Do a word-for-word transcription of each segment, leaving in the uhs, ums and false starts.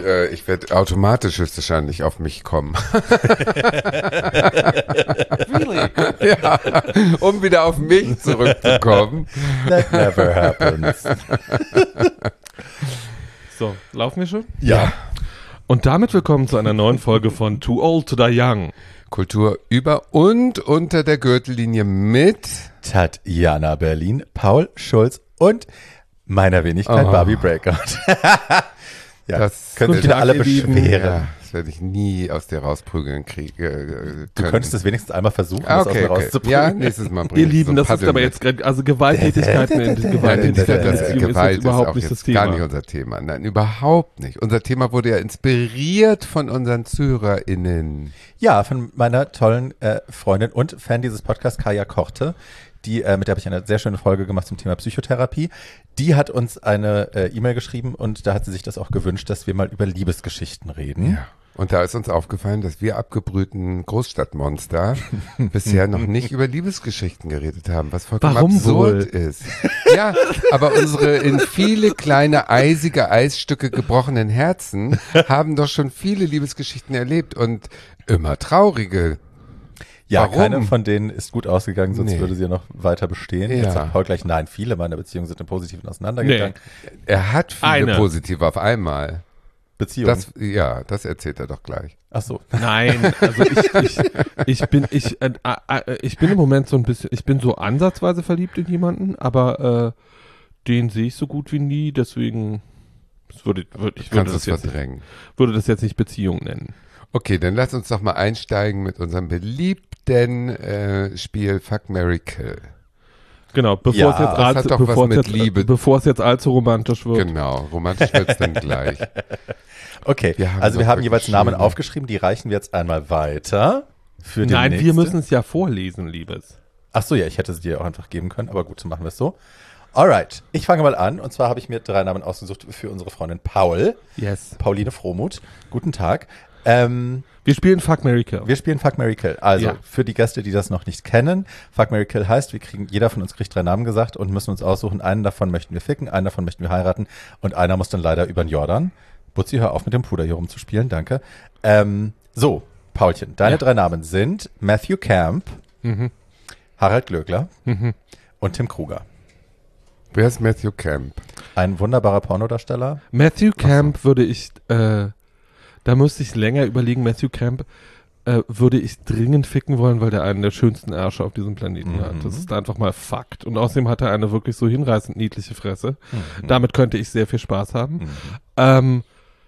äh, ich werde automatisch höchstwahrscheinlich auf mich kommen. Really? Ja, um wieder auf mich zurückzukommen. That never happens. So, laufen wir schon? Ja. Und damit willkommen zu einer neuen Folge von Too Old to Die Young. Kultur über und unter der Gürtellinie mit Tatjana Berlin, Paul Schulz und meiner Wenigkeit Oh. Barbie Breakout. Ja, Das können sich Guten wieder alle Tag, ihr Lieben. beschweren. Ja, das werde ich nie aus dir rausprügeln kriegen. Du könntest es wenigstens einmal versuchen, Ah, das aus okay, mir okay. rauszuprügeln. Ja, nächstes Mal bring Ihr ich Lieben, so ein das ist Paddel aber mit. jetzt gerade, also Gewalttätigkeiten in Nein, Gewalttätigkeiten in das, das, Beziehung Gewalt ist ist überhaupt auch nicht das jetzt gar nicht Thema. unser Thema. Nein, überhaupt nicht. Unser Thema wurde ja inspiriert von unseren ZuhörerInnen. Ja, von meiner tollen äh, Freundin und Fan dieses Podcasts, Kaya Korte. Die, äh, mit der habe ich eine sehr schöne Folge gemacht zum Thema Psychotherapie. Die hat uns eine äh, E-Mail geschrieben und da hat sie sich das auch gewünscht, dass wir mal über Liebesgeschichten reden. Ja. Und da ist uns aufgefallen, dass wir abgebrühten Großstadtmonster bisher noch nicht über Liebesgeschichten geredet haben, was vollkommen Warum absurd wohl? ist. Ja, aber unsere in viele kleine eisige Eisstücke gebrochenen Herzen haben doch schon viele Liebesgeschichten erlebt und immer traurige. Ja, Warum? keine von denen ist gut ausgegangen, sonst Nee. würde sie ja noch weiter bestehen. Ja. Jetzt sagt Paul gleich, nein, viele meiner Beziehungen sind im Positiven auseinandergegangen. Er hat viele Eine. positive auf einmal. Beziehungen. Das, ja, das erzählt er doch gleich. Ach so. Nein, also ich, ich, ich bin ich, äh, äh, ich bin im Moment so ein bisschen, ich bin so ansatzweise verliebt in jemanden, aber äh, den sehe ich so gut wie nie, deswegen das würde, würde, ich würde Kannst du das, es jetzt, verdrängen. würde das jetzt nicht Beziehung nennen. Okay, dann lass uns doch mal einsteigen mit unserem beliebten äh, Spiel Fuck, Marry, Kill. Genau, bevor Ja, es jetzt das allzu, hat doch bevor was es mit jetzt, Liebe- bevor es jetzt allzu romantisch wird. Genau, romantisch wird's dann gleich. Okay, Wir haben also wir doch haben wirklich jeweils Namen schöne- aufgeschrieben, die reichen wir jetzt einmal weiter. Für die Nein, nächste. wir müssen es ja vorlesen, Liebes. Ach so, ja, ich hätte sie dir auch einfach geben können, aber gut, so machen wir es so. Alright, ich fange mal an und zwar habe ich mir drei Namen ausgesucht für unsere Freundin Paul, Yes. Pauline Frohmuth. Guten Tag. Ähm, Wir spielen Fuck, Marry, Kill. wir spielen Fuck, Marry, Kill. Also, Ja. für die Gäste, die das noch nicht kennen, Fuck, Marry, Kill heißt, wir kriegen, jeder von uns kriegt drei Namen gesagt und müssen uns aussuchen, einen davon möchten wir ficken, einen davon möchten wir heiraten und einer muss dann leider über den Jordan. Butzi, hör auf mit dem Puder hier rumzuspielen, danke. Ähm, so, Paulchen, deine Ja. drei Namen sind Matthew Camp, Mhm. Harald Glöckler Mhm. und Tim Kruger. Wer ist Matthew Camp? Ein wunderbarer Pornodarsteller. Matthew Camp würde ich, äh, da müsste ich länger überlegen, Matthew Camp äh, würde ich dringend ficken wollen, weil der einen der schönsten Ärsche auf diesem Planeten Mhm. hat. Das ist einfach mal Fakt. Und außerdem hat er eine wirklich so hinreißend niedliche Fresse. Mhm. Damit könnte ich sehr viel Spaß haben. Mhm. Ähm,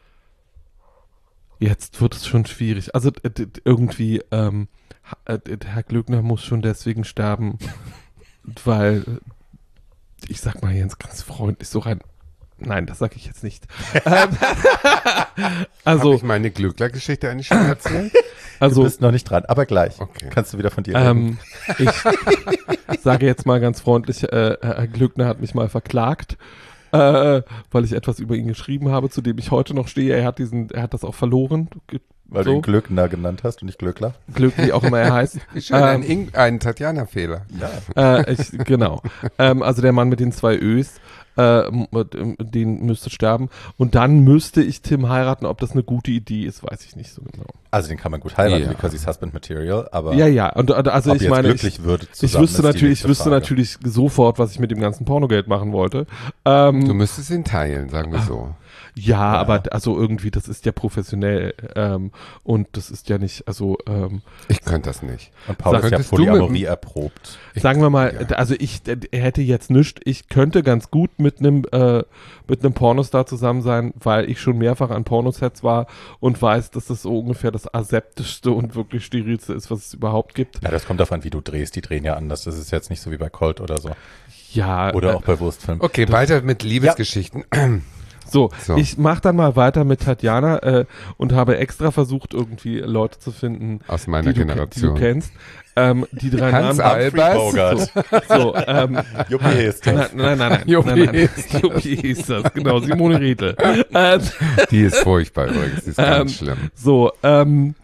jetzt wird es schon schwierig. Also d- d- irgendwie, ähm, ha- äh, d- Herr Glöckner muss schon deswegen sterben, weil, äh, ich sag mal jetzt ganz freundlich, so rein, nein, das sage ich jetzt nicht. ähm, also, Habe ich meine Glückler-Geschichte eigentlich schon erzählt? Du also, bist noch nicht dran, aber gleich. Okay. Kannst du wieder von dir reden. ähm, ich sage jetzt mal ganz freundlich, äh, Herr Glöckner hat mich mal verklagt, äh, weil ich etwas über ihn geschrieben habe, zu dem ich heute noch stehe. Er hat diesen, er hat das auch verloren. Ge- Weil so. du ihn Glöckner genannt hast und nicht Glöckler. Glück, wie auch immer er heißt. Wie schön, ein, Ähm, Ing- ein Tatjana-Fehler. Ja. Äh, ich, genau. ähm, also der Mann mit den zwei Ös, äh, m- m- den müsste sterben. Und dann müsste ich Tim heiraten. Ob das eine gute Idee ist, weiß ich nicht so genau. Also den kann man gut heiraten, Ja. because he's husband material, aber Ja, ja. Und und also ob ich ihr meine, jetzt ich, glücklich wird ich zusammen, wüsste ist die natürlich, ich nächste wüsste Frage. natürlich sofort, was ich mit dem ganzen Pornogeld machen wollte. Ähm, Du müsstest ihn teilen, sagen wir so. ja, Ja. aber also irgendwie, das ist ja professionell ähm, und das ist ja nicht, also ähm, Ich könnte das nicht. Und Paul ist ja Könntest du mit Polyamorie dem- erprobt. sagen wir mal, ja. also ich, er hätte jetzt nichts, ich könnte ganz gut mit einem äh, mit einem Pornostar zusammen sein, weil ich schon mehrfach an Pornosets war und weiß, dass das so ungefähr das aseptischste und wirklich sterilste ist, was es überhaupt gibt. Ja, das kommt davon, wie du drehst. Die drehen ja anders. Das ist jetzt nicht so wie bei Colt oder so. Ja, Oder äh, auch bei Wurstfilm. Okay, weiter mit Liebesgeschichten. so, So. ich mach dann mal weiter mit Tatjana äh, und habe extra versucht, irgendwie Leute zu finden, Aus meiner die, du, die Generation. du kennst. Ähm, die drei Hans Namen. Albers. Bogart. So, ähm, Juppie ist nein, das. nein, nein, nein. Juppie nein, nein. ist das. Juppie ist das, genau. Simone Redl. ähm, Die ist furchtbar übrigens, die ist ganz Ähm, schlimm. so, ähm,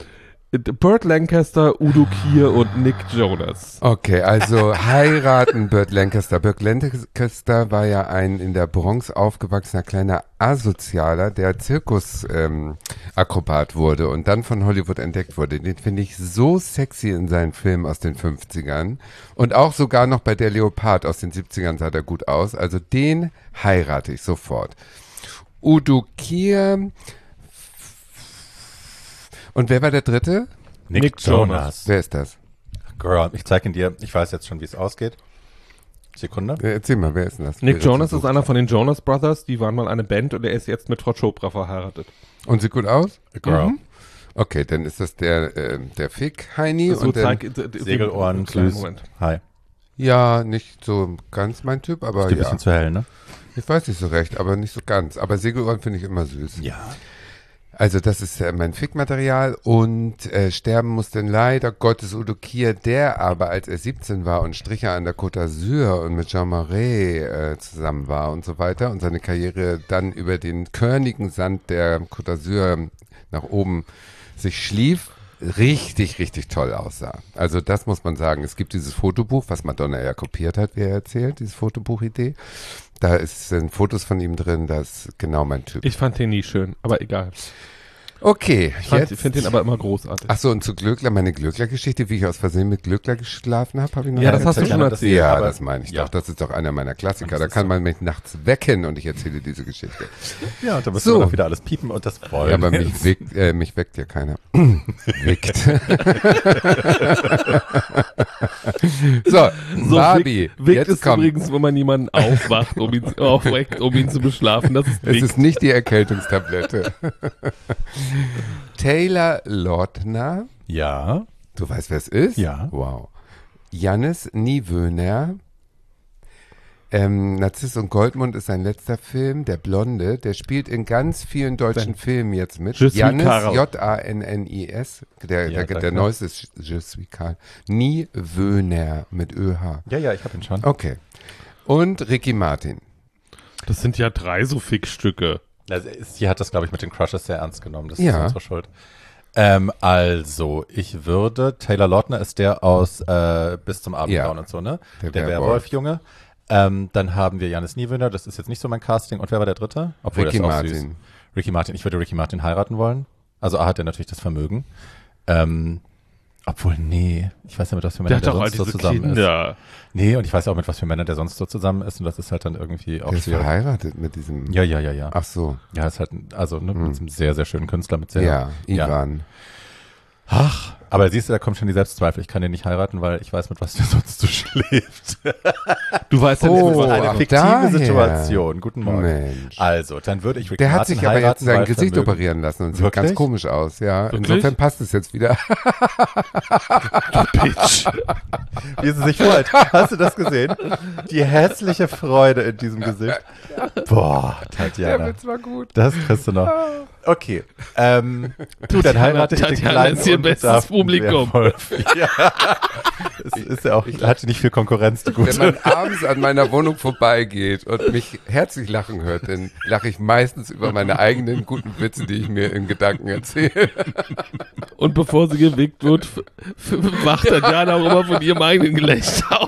Burt Lancaster, Udo Kier und Nick Jonas. Okay, also heiraten Burt Lancaster. Burt Lancaster war ja ein in der Bronx aufgewachsener kleiner Asozialer, der Zirkus-Akrobat ähm, wurde und dann von Hollywood entdeckt wurde. Den finde ich so sexy in seinen Filmen aus den fünfzigern und auch sogar noch bei Der Leopard aus den siebzigern sah der gut aus. Also den heirate ich sofort. Udo Kier. Und wer war der dritte? Nick, Nick Jonas. Jonas. Wer ist das? Girl, ich zeige ihn dir. Ich weiß jetzt schon, wie es ausgeht. Sekunde. Ja, erzähl mal, wer ist denn das? Nick Wer Jonas das ist einer von den Jonas Brothers. Die waren mal eine Band und er ist jetzt mit Frau Chopra verheiratet. Und sieht gut aus? Girl. Mhm. Okay, dann ist das der, äh, der Fick-Heini. So und dann, zeig, d- d- Segelohren, kleinen süß. Moment. Hi. ja, nicht so ganz mein Typ, aber Ist dir ein ja. bisschen zu hell, ne? Ich weiß nicht so recht, aber nicht so ganz. Aber Segelohren finde ich immer süß. Ja. Also das ist äh, mein Fick-Material und äh, sterben muss denn leider Gottes Udo Kier, der aber, als er siebzehn war und Stricher an der Côte d'Azur und mit Jean Marais äh, zusammen war und so weiter und seine Karriere dann über den körnigen Sand der Côte d'Azur nach oben sich schlief, richtig, richtig toll aussah. Also das muss man sagen. Es gibt dieses Fotobuch, was Madonna ja kopiert hat, wie er erzählt, diese Fotobuchidee. Da ist, sind Fotos von ihm drin, das ist genau mein Typ. Ich fand den nie schön, aber egal. Okay, Ich fand- jetzt. finde den aber immer großartig. Ach so, und zu Glöckler, meine Glöckler-Geschichte, wie ich aus Versehen mit Glöckler geschlafen habe, habe ich noch Ja, nie das hast du erzählt. schon das- erzählt. Ja, aber- das meine ich ja. doch. Das ist doch einer meiner Klassiker. Und Da das kann ist man mich nachts wecken und ich erzähle diese Geschichte. Ja, und dann müssen So. wir doch wieder alles piepen und das wollen. Ja, aber mich weckt, äh, mich weckt ja keiner. Weckt. so, So, Barbie, Wick, Wick jetzt ist kommt. übrigens, wenn man jemanden aufwacht, um ihn, aufweckt, um ihn zu beschlafen. Das ist Es Wick. ist nicht die Erkältungstablette. Taylor Lautner. Ja. Du weißt, wer es ist? Ja. Wow. Jannis Niewöhner. Ähm, Narziss und Goldmund ist sein letzter Film, der Blonde. Der spielt in ganz vielen deutschen Filmen jetzt mit. Je suis Jannis, Karl. J A N N I S. Der, Ja, der, sag der mal. neueste ist Je suis Karl. Niewöhner mit Ö H. Ja, ja, ich habe ihn schon. Okay. Und Ricky Martin. Das sind ja drei so Fickstücke. Also, sie hat das, glaube ich, mit den Crushes sehr ernst genommen. Das Ja. ist unsere Schuld. Ähm, also, ich würde, Taylor Lautner ist der aus äh, Bis zum Abendgrauen Ja. und so, ne? Der Der, Werwolf. Werwolf-Junge. Ähm, dann haben wir Jannis Niewöhner, das ist jetzt nicht so mein Casting. Und wer war der dritte? Obwohl, Ricky der ist auch Martin. süß. Ricky Martin. Ich würde Ricky Martin heiraten wollen. Also A hat er natürlich das Vermögen. Ähm, obwohl, nee, ich weiß ja, mit was für Der Männern hat der, doch all sonst so diese zusammen Kinder. ist. Nee, und ich weiß auch, mit was für Männern der sonst so zusammen ist. Und das ist halt dann irgendwie auch Der ist sehr... verheiratet mit diesem. Ja, ja, ja, ja. Ach so. Ja, ist halt, ein- also ne, mit einem sehr, sehr schönen Künstler, mit sehr... Ja, ja. Ivan. Ach, aber siehst du, da kommt schon die Selbstzweifel. Ich kann den nicht heiraten, weil ich weiß, mit was der sonst so schläft. Du weißt ja Oh, nicht, Das ist was eine ach, fiktive daher. Situation. Guten Morgen. Mensch. Also, dann würde ich Ricky Der hat Martin sich aber jetzt heiraten, sein weil Gesicht Vermögen- operieren lassen und sieht Wirklich? ganz komisch aus, ja. Wirklich? Insofern passt es jetzt wieder. Bitch. Wie sie sich freut. Hast du das gesehen? Die hässliche Freude in diesem Gesicht. Boah, Tatjana. war gut. Das kriegst du noch. Okay. Ähm, du, dann heirate ich den Tatjana kleinen ist ihr bestes unbedarften Publikum. Werwolf. Ja. Es ist ja auch, hatte nicht viel Konkurrenz, die Wenn gute. man abends an meiner Wohnung vorbeigeht und mich herzlich lachen hört, dann lache ich meistens über meine eigenen guten Witze, die ich mir in Gedanken erzähle. Und bevor sie gewickt wird, f- f- wacht Tatjana auch immer von ihrem eigenen Gelächter auf.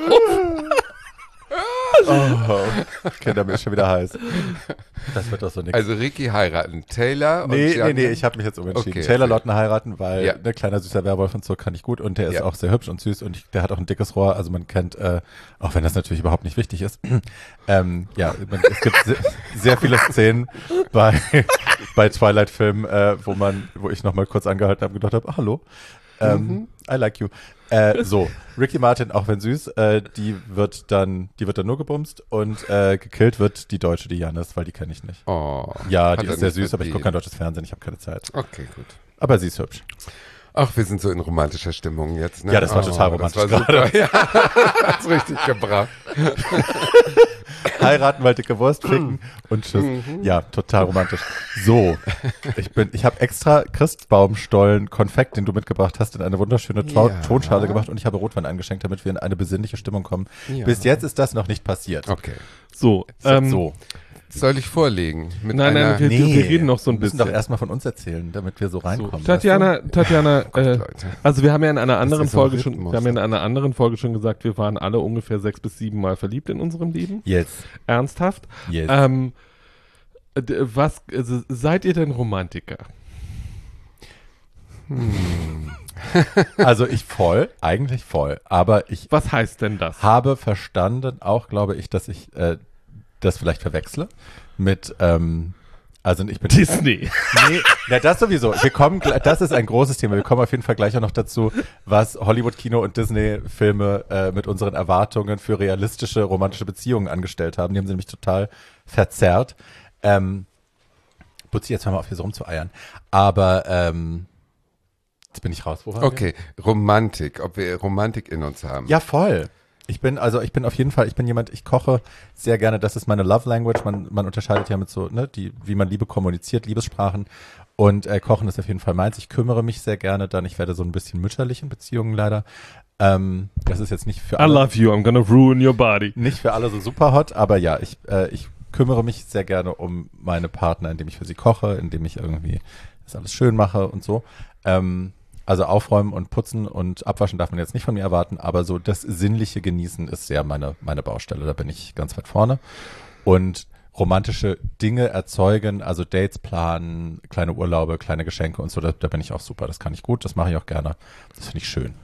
Oh, Kinder, mir ist schon wieder heiß. Das wird doch so nichts. Also Ricky heiraten, Taylor und Nee, nee, Gianni- nee, ich habe mich jetzt umentschieden. Okay, Taylor okay. Lautner heiraten, weil Ja. ne, kleiner süßer Werwolf und so kann ich gut und der ist Ja. auch sehr hübsch und süß und ich, der hat auch ein dickes Rohr, also man kennt, äh, auch wenn das natürlich überhaupt nicht wichtig ist, ähm, ja, man, es gibt sehr, sehr viele Szenen bei, bei Twilight-Filmen, äh, wo man, wo ich nochmal kurz angehalten habe und gedacht habe, ah, hallo, ähm, Mhm. I like you. Äh, so, Ricky Martin, auch wenn süß, äh, die wird dann, die wird dann nur gebumst und äh, gekillt wird die deutsche, die Jannis, weil die kenne ich nicht. Oh, Ja, hat die er ist sehr nicht süß, aber ich gucke kein verdient. deutsches Fernsehen, ich habe keine Zeit. Okay, gut. Aber sie ist hübsch. Ach, wir sind so in romantischer Stimmung jetzt, ne? Ja, das war oh, total das romantisch war super. Ja, hat's richtig gebracht. Heiraten, weil dicke Wurst ficken und tschüss. Ja, total romantisch. So, ich bin, ich habe extra Christbaumstollen Konfekt, den du mitgebracht hast, in eine wunderschöne Trau- Ja. Tonschale gemacht und ich habe Rotwein eingeschenkt, damit wir in eine besinnliche Stimmung kommen. Ja. Bis jetzt ist das noch nicht passiert. Okay. So, So, ähm, so. Soll ich vorlegen? Mit Nein, nein, einer, wir, wir reden noch so ein wir müssen bisschen. doch erstmal von uns erzählen, damit wir so reinkommen. So, Tatjana, Tatjana, Gott, äh, Leute. also wir haben ja in einer anderen ist so ein Folge schon, Rhythmus. wir haben ja in einer anderen Folge schon gesagt, wir waren alle ungefähr sechs bis sieben Mal verliebt in unserem Leben. Yes. Ernsthaft. Yes. Ähm, d- was, also, seid ihr denn Romantiker? Also ich voll, eigentlich voll, aber ich Was heißt denn das? habe verstanden, auch glaube ich, dass ich äh, das vielleicht verwechsle mit, ähm, also ich bin Disney. Nee, na das sowieso. Wir kommen, gl- das ist ein großes Thema. Wir kommen auf jeden Fall gleich auch noch dazu, was Hollywood-Kino und Disney-Filme äh, mit unseren Erwartungen für realistische romantische Beziehungen angestellt haben. Die haben sie nämlich total verzerrt. Ähm, Butzi, jetzt hör mal auf, hier so rumzueiern. Aber ähm, jetzt bin ich raus. Wo waren wir? Okay, Romantik, ob wir Romantik in uns haben. Ja, voll. Ich bin, also ich bin auf jeden Fall, ich bin jemand, ich koche sehr gerne, das ist meine Love Language, man, man unterscheidet ja mit so, ne, die, wie man Liebe kommuniziert, Liebessprachen und äh, Kochen ist auf jeden Fall meins. Ich kümmere mich sehr gerne dann, ich werde so ein bisschen mütterlich in Beziehungen leider. Ähm, das ist jetzt nicht für I alle, love you, I'm gonna ruin your body. nicht für alle so super hot, aber ja, ich, äh, ich kümmere mich sehr gerne um meine Partner, indem ich für sie koche, indem ich irgendwie das alles schön mache und so. Ähm, Also aufräumen und putzen und abwaschen darf man jetzt nicht von mir erwarten, aber so das sinnliche Genießen ist sehr meine, meine Baustelle. Da bin ich ganz weit vorne. Und romantische Dinge erzeugen, also Dates planen, kleine Urlaube, kleine Geschenke und so, da, da bin ich auch super. Das kann ich gut, das mache ich auch gerne. Das finde ich schön.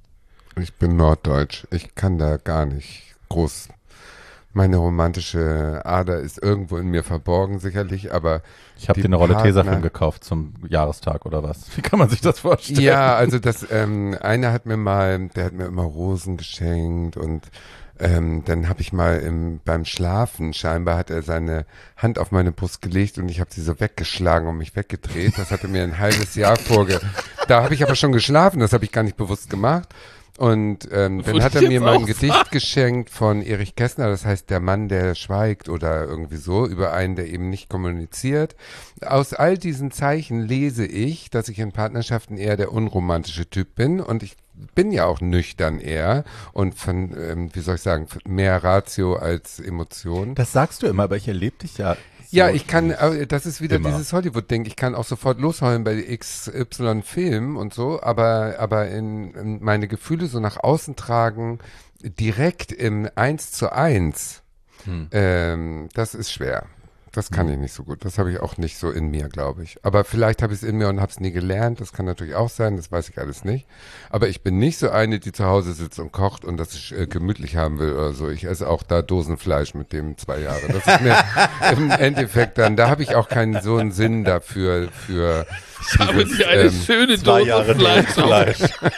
Ich bin norddeutsch. Ich kann da gar nicht groß. Meine romantische Ader ist irgendwo in mir verborgen, sicherlich, aber Ich habe die dir eine Rolle Partner- Tesafilm gekauft zum Jahrestag oder was? Wie kann man sich das vorstellen? Ja, also das, ähm, einer hat mir mal, der hat mir immer Rosen geschenkt und ähm, dann habe ich mal im, beim Schlafen, scheinbar hat er seine Hand auf meine Brust gelegt und ich habe sie so weggeschlagen und mich weggedreht. Das hatte mir ein halbes Jahr vorge... Da habe ich aber schon geschlafen, das habe ich gar nicht bewusst gemacht. Und ähm, dann Wollte hat er ich mir jetzt mal ein auch Gedicht sagen. geschenkt von Erich Kästner, das heißt Der Mann, der schweigt oder irgendwie so, über einen, der eben nicht kommuniziert. Aus all diesen Zeichen lese ich, dass ich in Partnerschaften eher der unromantische Typ bin und ich bin ja auch nüchtern eher und von, ähm, wie soll ich sagen, mehr Ratio als Emotion. Das sagst du immer, aber ich erlebe dich ja. Ja, so ich kann, nicht. äh, das ist wieder Immer. dieses Hollywood-Ding. Ich kann auch sofort losheulen bei X Y-Film und so, aber, aber in, in meine Gefühle so nach außen tragen, direkt im Eins zu Eins, Hm. ähm, das ist schwer. Das kann ich nicht so gut. Das habe ich auch nicht so in mir, glaube ich. Aber vielleicht habe ich es in mir und habe es nie gelernt. Das kann natürlich auch sein, das weiß ich alles nicht. Aber ich bin nicht so eine, die zu Hause sitzt und kocht und das ich äh, gemütlich haben will oder so. Ich esse auch da Dosenfleisch mit dem zwei Jahre. Das ist mir im Endeffekt dann, da habe ich auch keinen so einen Sinn dafür. Für Ich habe dieses, dir eine ähm, schöne Zwei Dose Jahre Fleisch. Fleisch.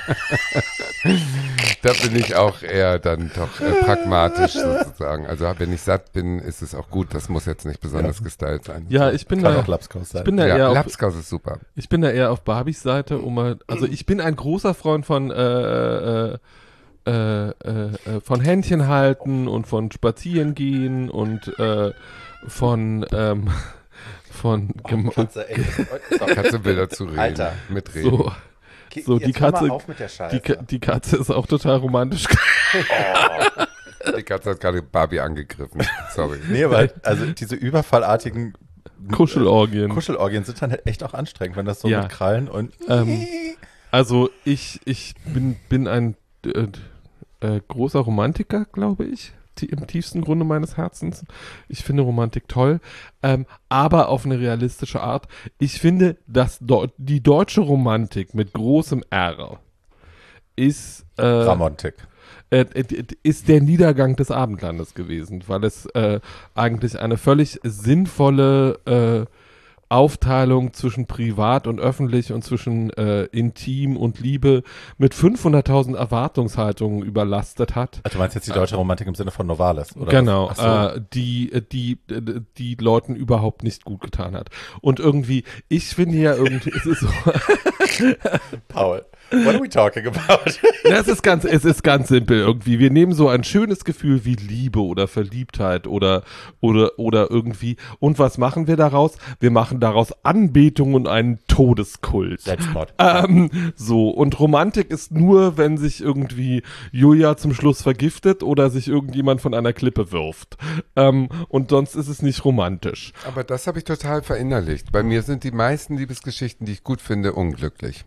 Da bin ich auch eher dann doch äh, pragmatisch sozusagen. Also wenn ich satt bin, ist es auch gut. Das muss jetzt nicht besonders gestylt sein. Ja, ich bin Kann da, auch Lapskaus sein. ich bin da ja, eher auf, Lapskaus ist super. ich bin da eher auf Barbies Seite, um mal, also ich bin ein großer Freund von äh, äh, äh, äh, von Händchen halten und von Spazieren gehen und äh, von ähm, von gem- Katze, ey. Kannst du Bilder zu reden, Alter. mitreden. so, so die Katze, mit der die, Ka- die Katze ist auch total romantisch. Die Katze hat gerade Barbie angegriffen. Sorry. Nee, weil, also diese überfallartigen Kuschelorgien. Kuschelorgien sind dann halt echt auch anstrengend, wenn das so Ja. mit Krallen und Ähm, Also ich, ich bin, bin ein äh, äh, großer Romantiker, glaube ich, die, im tiefsten Grunde meines Herzens. Ich finde Romantik toll, ähm, aber auf eine realistische Art. Ich finde, dass Deu- die deutsche Romantik mit großem R ist, äh, Ramontik. äh, äh, ist der Niedergang des Abendlandes gewesen, weil es äh, eigentlich eine völlig sinnvolle äh, Aufteilung zwischen privat und öffentlich und zwischen äh, intim und Liebe mit fünfhunderttausend Erwartungshaltungen überlastet hat. Also du meinst jetzt die deutsche Romantik im Sinne von Novalis, oder? Genau, was? Ach so. äh, die, äh, die, äh, die Leuten überhaupt nicht gut getan hat. Und irgendwie, ich finde ja irgendwie, es ist so, Paul, what are we talking about? es ist ganz, es ist ganz simpel irgendwie. Wir nehmen so ein schönes Gefühl wie Liebe oder Verliebtheit oder, oder, oder irgendwie. Und was machen wir daraus? Wir machen machen daraus Anbetung und einen Todeskult. Selbstmord. Ähm, so, und Romantik ist nur, wenn sich irgendwie Julia zum Schluss vergiftet oder sich irgendjemand von einer Klippe wirft. Ähm, und sonst ist es nicht romantisch. Aber das habe ich total verinnerlicht. Bei mir sind die meisten Liebesgeschichten, die ich gut finde, unglücklich.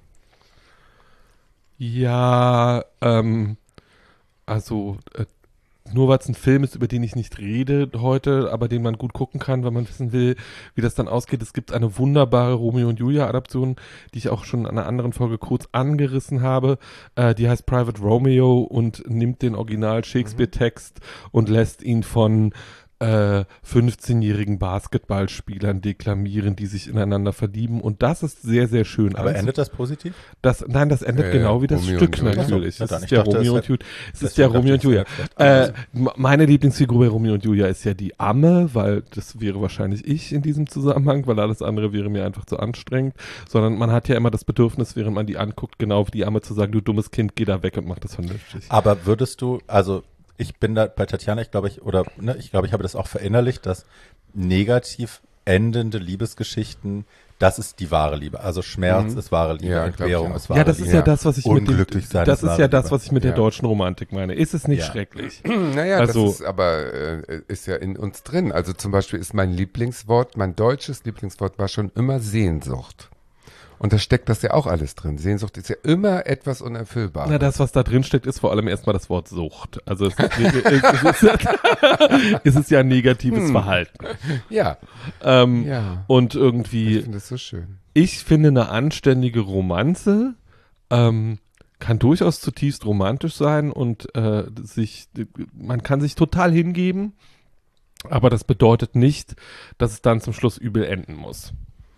Ja, ähm, also äh, nur weil es ein Film ist, über den ich nicht rede heute, aber den man gut gucken kann, wenn man wissen will, wie das dann ausgeht. Es gibt eine wunderbare Romeo und Julia Adaption, die ich auch schon in einer anderen Folge kurz angerissen habe. Äh, die heißt Private Romeo und nimmt den Original Shakespeare-Text und lässt ihn von äh, fünfzehnjährigen Basketballspielern deklamieren, die sich ineinander verlieben. Und das ist sehr, sehr schön. Aber Also, endet das positiv? das, nein, das endet Ja, genau ja, wie das Romeo Stück und Julia. natürlich. Ach so, Es na ist dann, der ich dachte, Romeo das und Julia. Es ist deswegen der Romeo und dachte ich, Julia. es wäre Äh, vielleicht m- meine Lieblingsfigur bei Romeo und Julia ist ja die Amme, weil das wäre wahrscheinlich ich in diesem Zusammenhang, weil alles andere wäre mir einfach zu anstrengend. Sondern man hat ja immer das Bedürfnis, während man die anguckt, genau wie die Amme zu sagen, du dummes Kind, geh da weg und mach das vernünftig. Aber würdest du, also ich bin da bei Tatjana, ich glaube ich, oder ne, ich glaube, ich habe das auch verinnerlicht, dass negativ endende Liebesgeschichten, das ist die wahre Liebe. Also Schmerz Mhm. ist wahre Liebe, Ja, glaub ich Entbehrung auch. ist wahre Ja, das Liebe. ist ja das, was ich mit dem, Unglücklich sein das ist ist wahre ja das, Liebe. was ich mit der Ja. deutschen Romantik meine. Ist es nicht Ja. schrecklich? Naja, Also- das ist aber äh, ist ja in uns drin. Also zum Beispiel ist mein Lieblingswort, mein deutsches Lieblingswort war schon immer Sehnsucht. Und da steckt das ja auch alles drin. Sehnsucht ist ja immer etwas Unerfüllbares. Na, das, was da drin steckt, ist vor allem erstmal das Wort Sucht. Also es ist, es ist, ja, es ist ja ein negatives Hm. Verhalten. Ja, Ähm, ja. Und Ich irgendwie, finde das so schön. ich finde, eine anständige Romanze ähm, kann durchaus zutiefst romantisch sein und äh, sich, man kann sich total hingeben, aber das bedeutet nicht, dass es dann zum Schluss übel enden muss.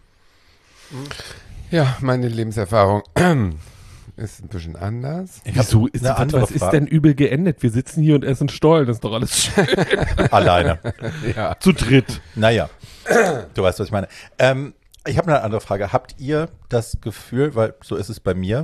Ja, meine Lebenserfahrung ist ein bisschen anders. Ich hab Wieso ist, eine was, andere was ist Frage. denn übel geendet? Wir sitzen hier und essen Stollen, das ist doch alles schön. Alleine. Ja. Zu dritt. Naja, du weißt, was ich meine. Ähm, ich habe eine andere Frage. Habt ihr das Gefühl, weil so ist es bei mir.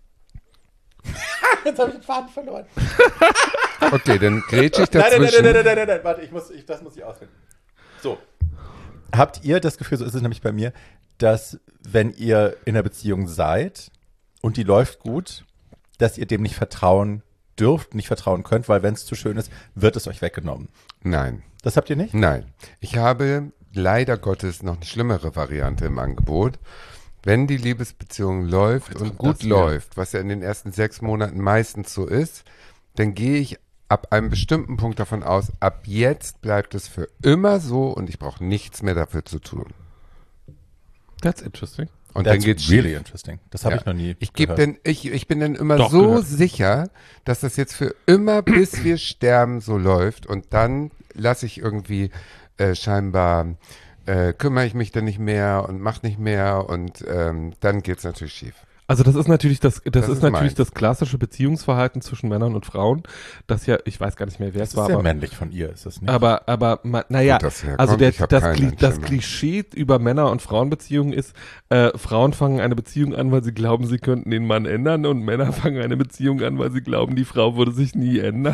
Jetzt habe ich den Faden verloren. Okay, dann grätsche ich Nein, nein, dazwischen. nein, nein, nein, nein, nein, warte, ich muss, ich, das muss ich ausfinden. So. Habt ihr das Gefühl, so ist es nämlich bei mir, dass wenn ihr in einer Beziehung seid und die läuft gut, dass ihr dem nicht vertrauen dürft, nicht vertrauen könnt, weil wenn es zu schön ist, wird es euch weggenommen. Nein, Das habt ihr nicht? nein. Ich habe leider Gottes noch eine schlimmere Variante im Angebot. Wenn die Liebesbeziehung läuft und gut das, ja. läuft, was ja in den ersten sechs Monaten meistens so ist, dann gehe ich ab einem bestimmten Punkt davon aus, ab jetzt bleibt es für immer so und ich brauche nichts mehr dafür zu tun. That's interesting. Und That's dann geht's really schief. interesting. Das habe Ja. ich noch nie Ich gebe gehört. denn, ich, ich bin dann immer Doch, so gehört. sicher, dass das jetzt für immer, bis wir sterben, so läuft. Und dann lasse ich irgendwie äh, scheinbar, äh, kümmere ich mich dann nicht mehr und mach nicht mehr und ähm, dann geht's natürlich schief. Also das ist natürlich das, das, Das ist, ist natürlich meins. das klassische Beziehungsverhalten zwischen Männern und Frauen. Das ja, ich weiß gar nicht mehr, wer Das es ist war, sehr aber, männlich von ihr, ist das nicht? aber, aber, ma- naja, Wo das herkommt, also der, ich hab das, keinen Kli das Schimmer. Klischee über Männer- und Frauenbeziehungen ist, äh, Frauen fangen eine Beziehung an, weil sie glauben, sie könnten den Mann ändern und Männer fangen eine Beziehung an, weil sie glauben, die Frau würde sich nie ändern.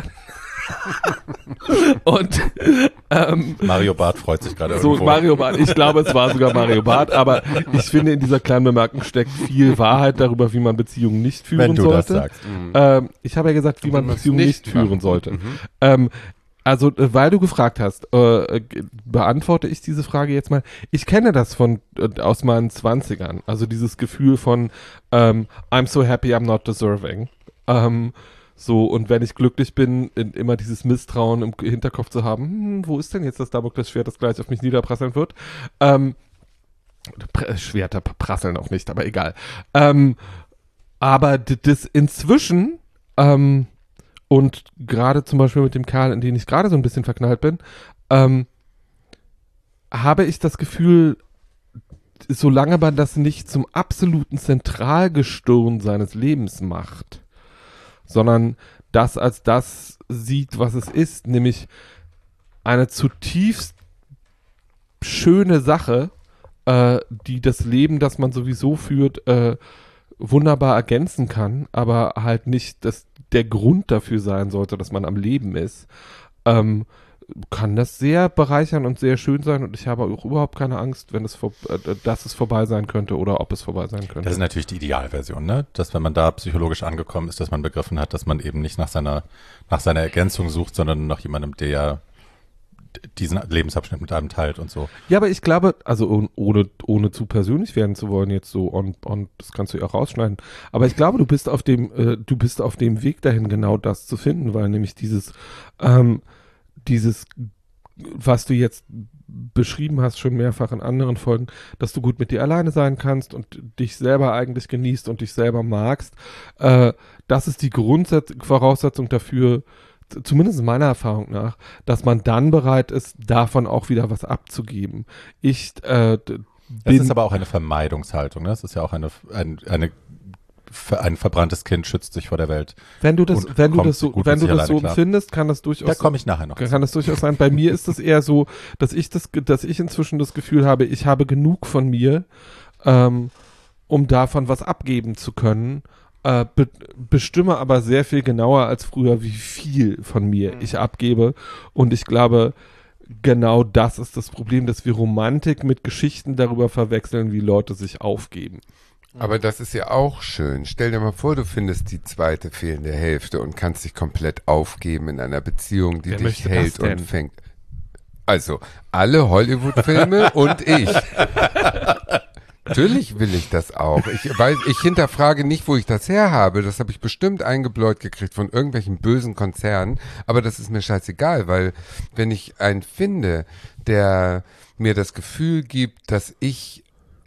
und ähm, Mario Barth freut sich gerade so irgendwo. Mario Barth, ich glaube, es war sogar Mario Barth, aber ich finde, in dieser kleinen Bemerkung steckt viel Wahrheit darüber, wie man Beziehungen nicht führen Wenn du das sollte. sagst. Ähm, ich habe ja gesagt, wie Und man wenn man's Beziehungen nicht nicht führen macht. sollte. Mhm. Ähm, also, äh, weil du gefragt hast, äh, g- beantworte ich diese Frage jetzt mal. Ich kenne das von äh, aus meinen Zwanzigern. Also dieses Gefühl von ähm, I'm so happy, I'm not deserving. Ähm, so, und wenn ich glücklich bin, in, immer dieses Misstrauen im Hinterkopf zu haben, hm, wo ist denn jetzt das Damoklesschwert, das gleich auf mich niederprasseln wird? Ähm, Pr- Schwerter prasseln auch nicht, aber egal. Ähm, aber d- das inzwischen, ähm, und gerade zum Beispiel mit dem Kerl, in den ich gerade so ein bisschen verknallt bin, ähm, habe ich das Gefühl, solange man das nicht zum absoluten Zentralgestirn seines Lebens macht, sondern das als das sieht, was es ist, nämlich eine zutiefst schöne Sache, äh, die das Leben, das man sowieso führt, äh, wunderbar ergänzen kann, aber halt nicht das, der Grund dafür sein sollte, dass man am Leben ist. Ähm, kann das sehr bereichern und sehr schön sein und ich habe auch überhaupt keine Angst, wenn es vor, äh, dass es vorbei sein könnte oder ob es vorbei sein könnte. Das ist natürlich die Idealversion, ne? Dass wenn man da psychologisch angekommen ist, dass man begriffen hat, dass man eben nicht nach seiner, nach seiner Ergänzung sucht, sondern nach jemandem, der diesen Lebensabschnitt mit einem teilt und so. Ja, aber ich glaube, also oh, ohne, ohne zu persönlich werden zu wollen, jetzt so und, und das kannst du ja auch rausschneiden, aber ich glaube, du bist auf dem, äh, du bist auf dem Weg dahin, genau das zu finden, weil nämlich dieses, ähm, dieses, was du jetzt beschrieben hast, schon mehrfach in anderen Folgen, dass du gut mit dir alleine sein kannst und dich selber eigentlich genießt und dich selber magst, äh, das ist die Grundsatz- Voraussetzung dafür, zumindest meiner Erfahrung nach, dass man dann bereit ist, davon auch wieder was abzugeben. Ich äh, bin, Das ist aber auch eine Vermeidungshaltung, ne? Das ist ja auch eine, ein, eine ein verbranntes Kind schützt sich vor der Welt. Wenn du das, wenn du das so, gut wenn mit du sich das so alleine klar. empfindest, kann das durchaus. Da komme ich nachher noch. Kann das durchaus sein. Bei mir ist es eher so, dass ich das, dass ich inzwischen das Gefühl habe, ich habe genug von mir, ähm, um davon was abgeben zu können. Äh, be- bestimme aber sehr viel genauer als früher, wie viel von mir ich abgebe. Und ich glaube, genau das ist das Problem, dass wir Romantik mit Geschichten darüber verwechseln, wie Leute sich aufgeben. Aber das ist ja auch schön. Stell dir mal vor, du findest die zweite fehlende Hälfte und kannst dich komplett aufgeben in einer Beziehung, die Wer dich möchte hält das denn? und fängt. Also, alle Hollywood-Filme und ich. Natürlich will ich das auch. Ich weiß, ich hinterfrage nicht, wo ich das her habe. Das habe ich bestimmt eingebläut gekriegt von irgendwelchen bösen Konzernen. Aber das ist mir scheißegal, weil wenn ich einen finde, der mir das Gefühl gibt, dass ich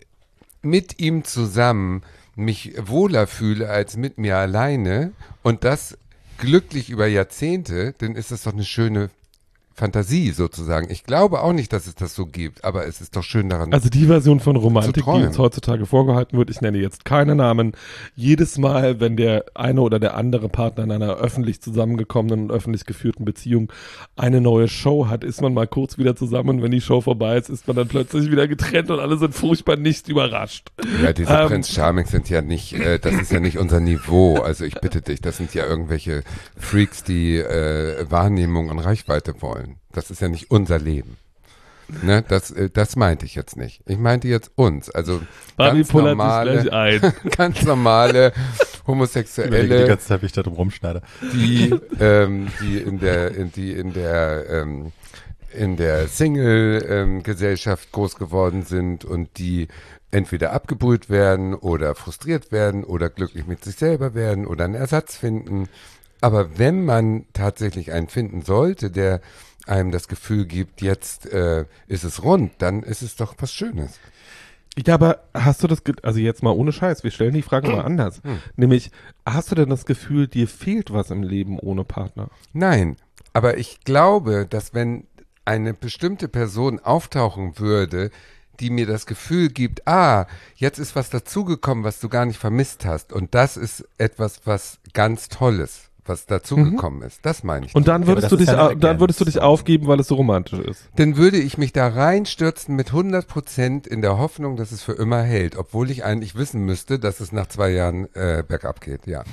mit ihm zusammen mich wohler fühle als mit mir alleine und das glücklich über Jahrzehnte, dann ist das doch eine schöne Fantasie sozusagen. Ich glaube auch nicht, dass es das so gibt, aber es ist doch schön daran. Also die Version von Romantik, die träumen. uns heutzutage vorgehalten wird, ich nenne jetzt keine Namen, jedes Mal, wenn der eine oder der andere Partner in einer öffentlich zusammengekommenen und öffentlich geführten Beziehung eine neue Show hat, ist man mal kurz wieder zusammen und wenn die Show vorbei ist, ist man dann plötzlich wieder getrennt und alle sind furchtbar nicht überrascht. Ja, diese Ähm, Prinz Charming sind ja nicht, äh, das ist ja nicht unser Niveau. Also ich bitte dich, das sind ja irgendwelche Freaks, die äh, Wahrnehmung und Reichweite wollen. Das ist ja nicht unser Leben. Ne, das, äh, das meinte ich jetzt nicht. Ich meinte jetzt uns. Also Barbie ganz pullert sich normale, gleich ein. ganz normale Ich überlege die Homosexuelle, ganze Zeit, wie ich da drum rumschneide. die, ähm, die in der, in, die in der, ähm, in der Single-Gesellschaft groß geworden sind und die entweder abgebrüht werden oder frustriert werden oder glücklich mit sich selber werden oder einen Ersatz finden. Aber wenn man tatsächlich einen finden sollte, der einem das Gefühl gibt, jetzt äh, ist es rund, dann ist es doch was Schönes. Ja, aber hast du das, ge- also jetzt mal ohne Scheiß, wir stellen die Frage mal anders. Hm. Nämlich, hast du denn das Gefühl, dir fehlt was im Leben ohne Partner? Nein, aber ich glaube, dass wenn eine bestimmte Person auftauchen würde, die mir das Gefühl gibt, ah, jetzt ist was dazugekommen, was du gar nicht vermisst hast. Und das ist etwas, was ganz Tolles, was dazugekommen ist. Das meine ich. Und dann aber würdest das du ist dich, ja eine au- dann würdest du dich Ergänzung. aufgeben, weil es so romantisch ist. Dann würde ich mich da reinstürzen mit hundert Prozent in der Hoffnung, dass es für immer hält, obwohl ich eigentlich wissen müsste, dass es nach zwei Jahren äh, bergab geht, ja.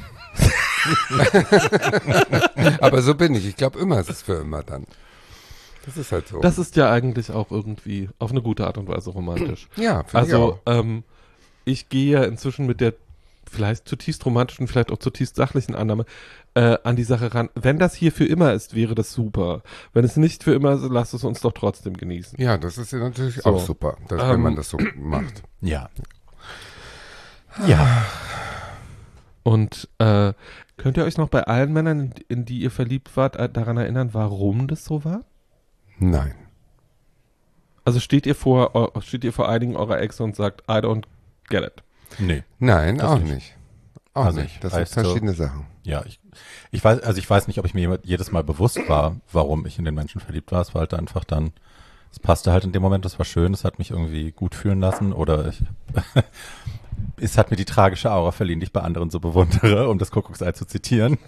Aber so bin ich. Ich glaube immer, es ist für immer dann. Das ist halt so. Das ist ja eigentlich auch irgendwie auf eine gute Art und Weise romantisch. ja, finde ich Also, auch. ähm, ich gehe ja inzwischen mit der vielleicht zutiefst romantischen, vielleicht auch zutiefst sachlichen Annahme äh, an die Sache ran. Wenn das hier für immer ist, wäre das super. Wenn es nicht für immer ist, lasst es uns doch trotzdem genießen. Ja, das ist ja natürlich So. auch super, dass, wenn Ähm, man das so macht. Ja. Ja. Und äh, könnt ihr euch noch bei allen Männern, in, in die ihr verliebt wart, äh, daran erinnern, warum das so war? Nein. Also steht ihr vor, eu- steht ihr vor einigen eurer Ex und sagt, I don't get it. Nee. Nein, Das auch nicht. nicht. Auch Also nicht. ich Das weiß sind so- verschiedene Sachen. Ja, ich, ich weiß, also ich weiß nicht, ob ich mir jemand- jedes Mal bewusst war, warum ich in den Menschen verliebt war. Es war halt einfach dann, es passte halt in dem Moment, es war schön, es hat mich irgendwie gut fühlen lassen oder ich, es hat mir die tragische Aura verliehen, die ich bei anderen so bewundere, um das Kuckucksei zu zitieren.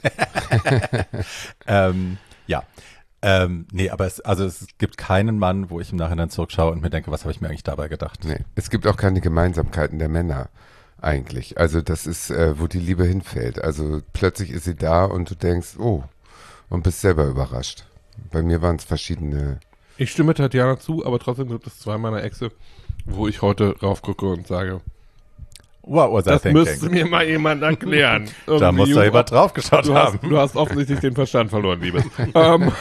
ähm, ja. Ähm, nee, aber es, also es gibt keinen Mann, wo ich im Nachhinein zurückschaue und mir denke, was habe ich mir eigentlich dabei gedacht? Nee. Es gibt auch keine Gemeinsamkeiten der Männer eigentlich. Also das ist, äh, wo die Liebe hinfällt. Also plötzlich ist sie da und du denkst, oh, und bist selber überrascht. Bei mir waren es verschiedene. Ich stimme Tatjana zu, aber trotzdem gibt es zwei meiner Exe, wo ich heute raufgucke und sage, What was I das thinking? müsste mir mal jemand erklären. Da Irgendwie, muss da jemand draufgeschaut du hast, haben. du hast offensichtlich den Verstand verloren, Liebes. ähm,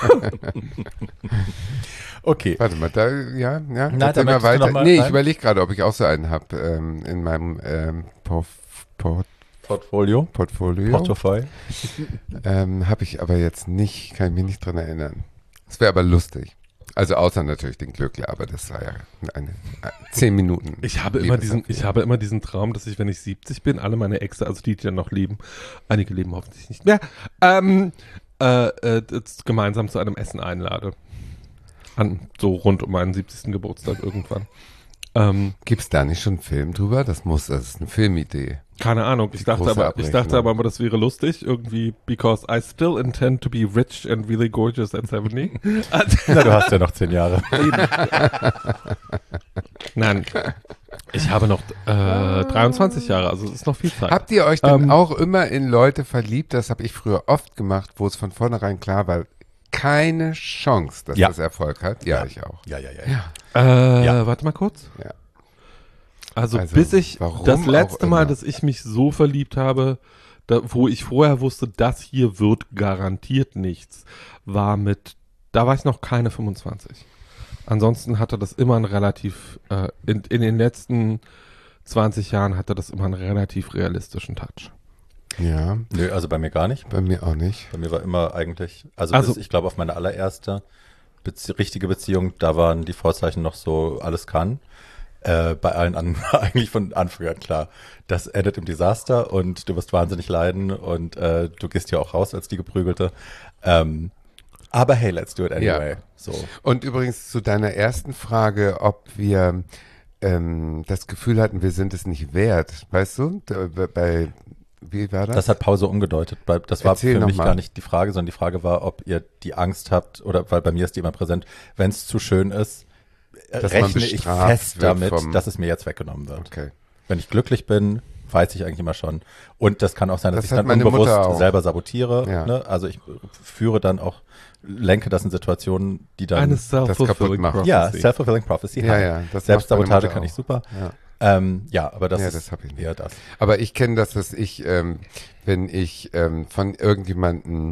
Okay. Warte mal, da, ja, ja. Nein, erzähl da mal möchtest du weiter. noch mal Nee, ich rein? überlege gerade, ob ich auch so einen habe ähm, in meinem ähm, Porf, Port, Portfolio. Portfolio. Portefeuille. Ähm, habe ich aber jetzt nicht, kann ich mich nicht dran erinnern. Das wäre aber lustig. Also außer natürlich den Glückler, aber das war ja eine, eine zehn Minuten. ich habe immer diesen, ich habe immer diesen Traum, dass ich, wenn ich siebzig bin, alle meine Exe, also die, die dann noch leben, einige leben hoffentlich nicht mehr, ähm, äh, äh, jetzt gemeinsam zu einem Essen einlade. An, so rund um meinen siebzigsten Geburtstag irgendwann. Ähm, Gibt es da nicht schon einen Film drüber? Das muss, das ist eine Filmidee. keine Ahnung, ich Die dachte, große aber, ich Abrechnung. dachte aber, aber, das wäre lustig, irgendwie, because I still intend to be rich and really gorgeous at seventy. Na, du hast ja noch zehn Jahre. Nein, ich habe noch äh, dreiundzwanzig Jahre, also es ist noch viel Zeit. Habt ihr euch denn Ähm, auch immer in Leute verliebt? Das habe ich früher oft gemacht, wo es von vornherein klar war, keine Chance, dass Ja. das Erfolg hat. Ja, ich auch. Ja, ja, ja. Äh, Ja. warte mal kurz. Ja. Also, Also, bis ich, warum das auch letzte Mal, immer. dass ich mich so verliebt habe, da, wo ich vorher wusste, das hier wird garantiert nichts, war mit, da war ich noch keine fünfundzwanzig. Ansonsten hatte das immer einen relativ, äh, in, in den letzten zwanzig Jahren hatte das immer einen relativ realistischen Touch. Ja, Nö, also bei mir gar nicht. bei mir auch nicht. Bei mir war immer eigentlich, also, Also- bis, ich glaube, auf meine allererste Bezie richtige Beziehung, da waren die Vorzeichen noch so, alles kann. Äh, bei allen anderen war eigentlich von Anfang an klar, das endet im Desaster und du wirst wahnsinnig leiden und äh, du gehst ja auch raus als die Geprügelte. Ähm, aber hey, let's do it anyway. Ja. So. Und übrigens zu deiner ersten Frage, ob wir ähm, das Gefühl hatten, wir sind es nicht wert. Weißt du, da, bei, wie war das? Das hat Pause umgedeutet. Weil Das war Erzähl für noch mich mal. gar nicht die Frage, sondern die Frage war, ob ihr die Angst habt, oder weil bei mir ist die immer präsent, wenn es zu schön ist, äh, Dass man rechne ich bestraft fest wird damit, vom- dass es mir jetzt weggenommen wird. Okay. Wenn ich glücklich bin, weiß ich eigentlich immer schon. Und das kann auch sein, dass Das ich hat dann meine unbewusst Mutter auch. selber sabotiere. Ja. Ne? Also ich führe dann auch, lenke das in Situationen, die dann... Eine kaputt self-fulfilling macht. prophecy. ja, self-fulfilling prophecy. Ja, hi. ja, das Selbstsabotage macht meine kann Mutter ich super. Ja. Ähm, ja, aber das Ja, ist das hab ich nicht. eher das. Aber ich kenne das, dass ich, ähm, wenn ich ähm, von irgendjemandem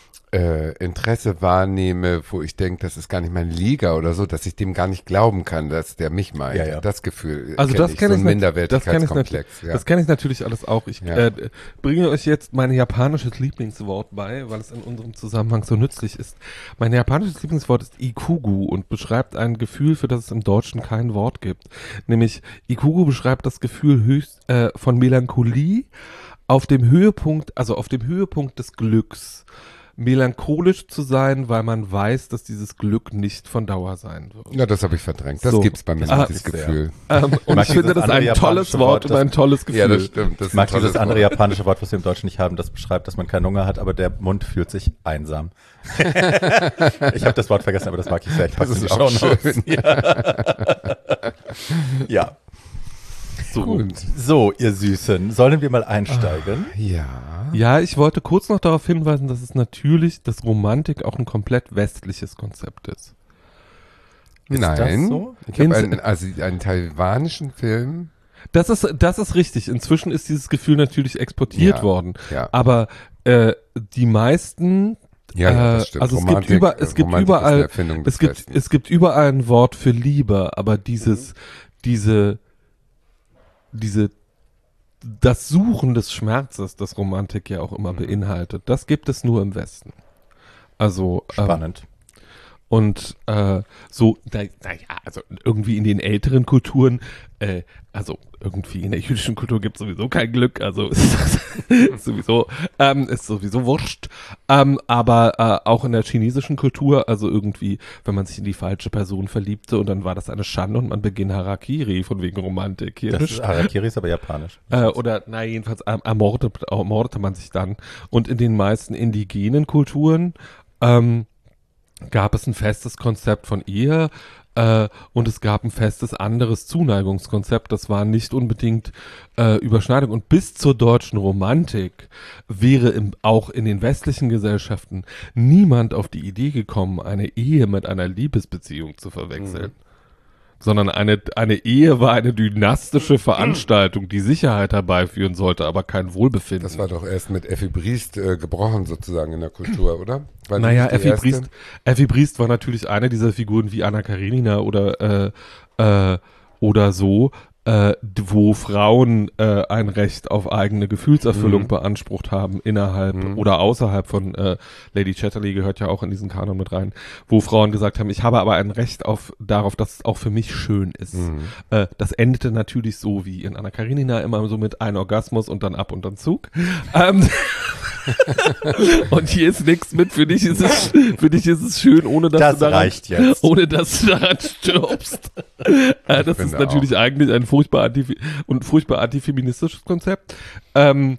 äh, Interesse wahrnehme, wo ich denke, das ist gar nicht meine Liga oder so, dass ich dem gar nicht glauben kann, dass der mich meint. Ja, ja. Das Gefühl Also kenn das ich, kenne so ich, ein nat- das kenn ich, nat- Minderwertigkeitskomplex. Ja. das kenn ich natürlich alles auch. Ich Ja. äh, bringe euch jetzt mein japanisches Lieblingswort bei, weil es in unserem Zusammenhang so nützlich ist. Mein japanisches Lieblingswort ist Ikugu und beschreibt ein Gefühl, für das es im Deutschen kein Wort gibt. Nämlich Ikugu beschreibt das Gefühl höchst äh, von Melancholie auf dem Höhepunkt, also auf dem Höhepunkt des Glücks. Melancholisch zu sein, weil man weiß, dass dieses Glück nicht von Dauer sein wird. Ja, das habe ich verdrängt. Das So. gibt's bei mir Ah, nicht, das sehr. Gefühl. Ähm, und mag ich finde dieses das andere ein japanische tolles Wort, Wort und das- ein tolles Gefühl. Ja, das stimmt. Das Ich mag ist ein dieses tolles andere Wort. japanische Wort, was wir im Deutschen nicht haben, das beschreibt, dass man keinen Hunger hat, aber der Mund fühlt sich einsam. Ich habe das Wort vergessen, aber das mag ich sehr. Ich Das pack's in ist die auch Shownotes. schön. Ja. So. Gut. So, ihr Süßen, sollen wir mal einsteigen? Ja. Ja, ich wollte kurz noch darauf hinweisen, dass es natürlich, dass Romantik auch ein komplett westliches Konzept ist. Ist Nein. das so? Ich habe Ins- einen, also einen taiwanischen Film. Das ist, das ist richtig. Inzwischen ist dieses Gefühl natürlich exportiert Ja, worden. ja. Aber äh, die meisten, Ja, ja, das äh, stimmt. also es Romantik- gibt über, es gibt Romantik ist eine überall, Erfindung des es gibt, Westens. es gibt überall ein Wort für Liebe, aber dieses, diese, diese, das Suchen des Schmerzes, das Romantik ja auch immer beinhaltet, das gibt es nur im Westen. Also ähm, Spannend. und äh, so, naja, also irgendwie in den älteren Kulturen, äh, also irgendwie in der jüdischen Kultur gibt es sowieso kein Glück, also ist, ist sowieso, ähm, ist sowieso wurscht. Ähm, aber äh, auch in der chinesischen Kultur, also irgendwie, wenn man sich in die falsche Person verliebte und dann war das eine Schande und man beginnt Harakiri von wegen Romantik. Hier Das ist, Harakiri ist aber japanisch. äh, oder, na jedenfalls ähm, ermordet, ermordete man sich dann. Und in den meisten indigenen Kulturen ähm, gab es ein festes Konzept von Ehe, Äh, und es gab ein festes anderes Zuneigungskonzept. Das war nicht unbedingt äh, Überschneidung. Und bis zur deutschen Romantik wäre im, auch in den westlichen Gesellschaften niemand auf die Idee gekommen, eine Ehe mit einer Liebesbeziehung zu verwechseln. Mhm. Sondern eine, eine Ehe war eine dynastische Veranstaltung, die Sicherheit herbeiführen sollte, aber kein Wohlbefinden. Das war doch erst mit Effi Briest äh, gebrochen sozusagen in der Kultur, oder? War naja, Effi Briest, Effi Briest war natürlich eine dieser Figuren wie Anna Karenina oder, äh, äh, oder so, äh, wo Frauen äh, ein Recht auf eigene Gefühlserfüllung mhm. beansprucht haben innerhalb mhm. oder außerhalb von äh, Lady Chatterley gehört ja auch in diesen Kanon mit rein, wo Frauen gesagt haben, ich habe aber ein Recht auf darauf, dass es auch für mich schön ist. Mhm. Äh, das endete natürlich so wie in Anna Karenina immer so mit ein Orgasmus und dann ab und dann Zug. ähm, und hier ist nichts mit, für dich ist es für dich ist es schön, ohne dass das du daran, reicht jetzt. ohne dass du daran stirbst. äh, das ist natürlich auch. eigentlich ein furchtbar anti- und furchtbar antifeministisches Konzept. Ähm,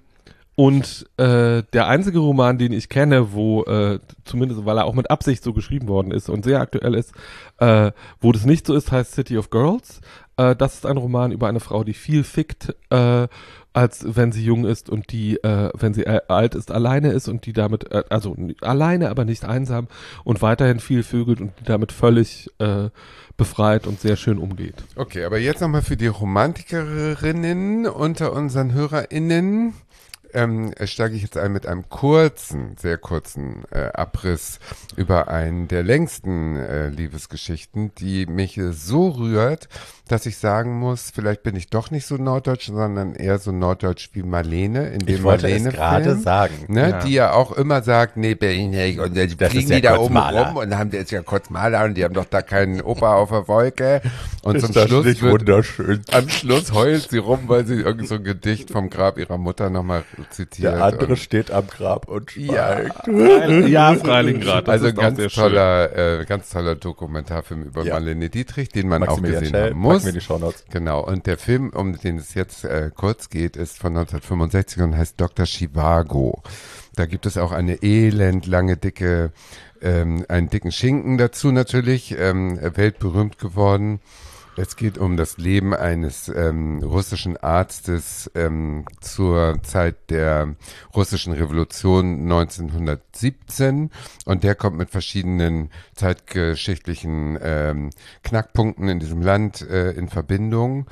und äh, der einzige Roman, den ich kenne, wo äh, zumindest, weil er auch mit Absicht so geschrieben worden ist und sehr aktuell ist, äh, wo das nicht so ist, heißt City of Girls. Äh, das ist ein Roman über eine Frau, die viel fickt, äh, als wenn sie jung ist und die, äh, wenn sie äh, alt ist, alleine ist und die damit, äh, also alleine, aber nicht einsam und weiterhin viel vögelt und die damit völlig äh, befreit und sehr schön umgeht. Okay, aber jetzt nochmal für die Romantikerinnen unter unseren HörerInnen. Ähm, steige ich jetzt ein mit einem kurzen, sehr kurzen äh, Abriss über einen der längsten äh, Liebesgeschichten, die mich äh, so rührt, dass ich sagen muss, vielleicht bin ich doch nicht so norddeutsch, sondern eher so norddeutsch wie Marlene in dem ich wollte Marlene es gerade sagen. Ne, Ja. Die ja auch immer sagt, nee, Berlin, hey, und dann Das fliegen ist ja die da kurz oben Maler. rum und haben jetzt ja kurz Maler und die haben doch da keinen Opa auf der Wolke. Und Ist zum das Schluss nicht wird, wunderschön? am Schluss heult sie rum, weil sie irgend so ein Gedicht vom Grab ihrer Mutter nochmal zitiert. Der andere und, steht am Grab und schweigt. Ja, ja Freiligrad. Das also ein ist auch ganz sehr toller, äh, ganz toller Dokumentarfilm über Ja. Marlene Dietrich, den man Maximilian auch gesehen Schell, haben muss. packen wir in die Shownotes. Genau, und der Film, um den es jetzt äh, kurz geht, ist von neunzehnhundertfünfundsechzig und heißt Doktor Zhivago. Da gibt es auch eine elendlange, dicke, ähm, einen dicken Schinken dazu natürlich, ähm, weltberühmt geworden. Es geht um das Leben eines ähm, russischen Arztes ähm, zur Zeit der russischen Revolution neunzehnhundertsiebzehn und der kommt mit verschiedenen zeitgeschichtlichen ähm, Knackpunkten in diesem Land äh, in Verbindung.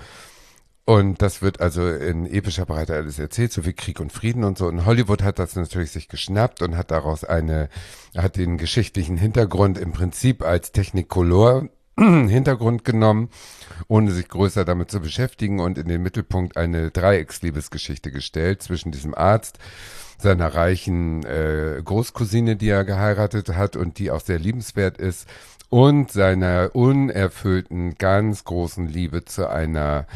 Und das wird also in epischer Breite alles erzählt, so wie Krieg und Frieden und so. Und Hollywood hat das natürlich sich geschnappt und hat daraus eine, hat den geschichtlichen Hintergrund im Prinzip als Technicolor Hintergrund genommen, ohne sich größer damit zu beschäftigen und in den Mittelpunkt eine Dreiecksliebesgeschichte gestellt zwischen diesem Arzt, seiner reichen äh, Großcousine, die er geheiratet hat und die auch sehr liebenswert ist, und seiner unerfüllten, ganz großen Liebe zu einer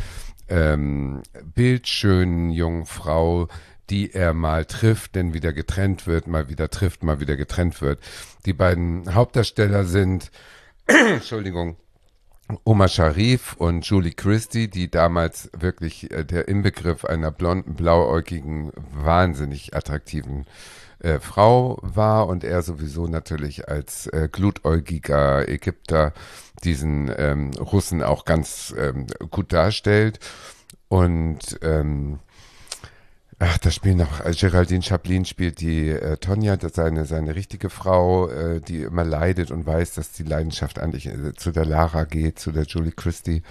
ähm, bildschönen jungen Frau, die er mal trifft, denn wieder getrennt wird, mal wieder trifft, mal wieder getrennt wird. Die beiden Hauptdarsteller sind Entschuldigung, Omar Sharif und Julie Christie, die damals wirklich äh, der Inbegriff einer blonden, blauäugigen, wahnsinnig attraktiven äh, Frau war und er sowieso natürlich als äh, glutäugiger Ägypter diesen ähm, Russen auch ganz ähm, gut darstellt. Und ähm, Ach, da spielt noch, äh, Geraldine Chaplin spielt die äh, Tonja, das seine, seine richtige Frau, äh, die immer leidet und weiß, dass die Leidenschaft eigentlich äh, zu der Lara geht, zu der Julie Christie.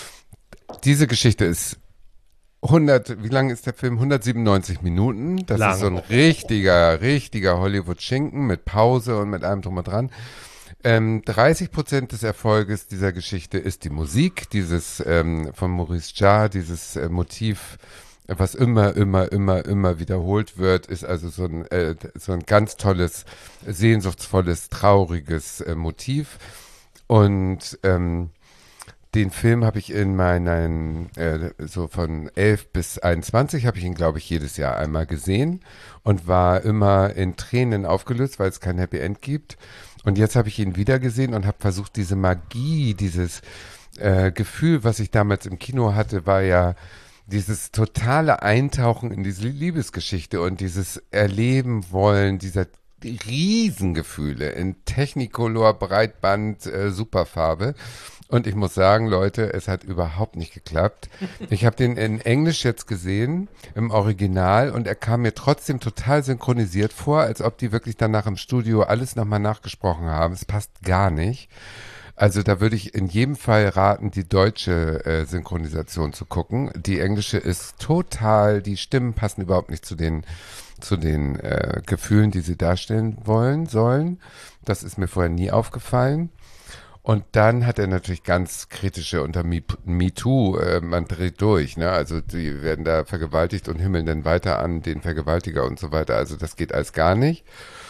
Diese Geschichte ist hundert, wie lang ist der Film? hundertsiebenundneunzig Minuten. Das Lang. ist so ein richtiger, richtiger Hollywood-Schinken mit Pause und mit allem drum und dran. Ähm, dreißig Prozent des Erfolges dieser Geschichte ist die Musik, dieses ähm, von Maurice Jarre, dieses äh, Motiv, was immer, immer, immer, immer wiederholt wird, ist also so ein, äh, so ein ganz tolles, sehnsuchtsvolles, trauriges äh, Motiv. Und ähm, den Film habe ich in meinen, äh, so von elf bis einundzwanzig, habe ich ihn, glaube ich, jedes Jahr einmal gesehen und war immer in Tränen aufgelöst, weil es kein Happy End gibt. Und jetzt habe ich ihn wieder gesehen und habe versucht, diese Magie, dieses äh, Gefühl, was ich damals im Kino hatte, war ja dieses totale Eintauchen in diese Liebesgeschichte und dieses Erleben wollen dieser Riesengefühle in Technicolor, Breitband, äh, Superfarbe. Und ich muss sagen, Leute, es hat überhaupt nicht geklappt. Ich habe den in Englisch jetzt gesehen, im Original, und er kam mir trotzdem total synchronisiert vor, als ob die wirklich danach im Studio alles nochmal nachgesprochen haben. Es passt gar nicht. Also da würde ich in jedem Fall raten, die deutsche äh, Synchronisation zu gucken. Die englische ist total, die Stimmen passen überhaupt nicht zu den, zu den äh, Gefühlen, die sie darstellen wollen, sollen. Das ist mir vorher nie aufgefallen. Und dann hat er natürlich ganz kritische unter Me- MeToo, äh, man dreht durch, ne? Also die werden da vergewaltigt und himmeln dann weiter an den Vergewaltiger und so weiter. Also das geht alles gar nicht.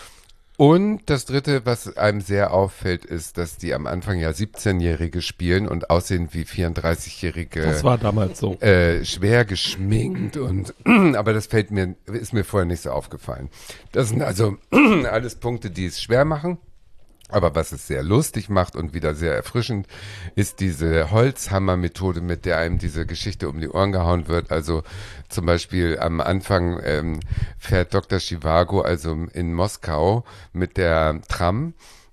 Und das Dritte, was einem sehr auffällt, ist, dass die am Anfang ja siebzehnjährige spielen und aussehen wie vierunddreißigjährige. Das war damals so. Äh, schwer geschminkt und aber das fällt mir, ist mir vorher nicht so aufgefallen. Das sind also alles Punkte, die es schwer machen. Aber was es sehr lustig macht und wieder sehr erfrischend, ist diese Holzhammer-Methode, mit der einem diese Geschichte um die Ohren gehauen wird. Also zum Beispiel am Anfang ähm, fährt Doktor Zhivago also in Moskau mit der Tram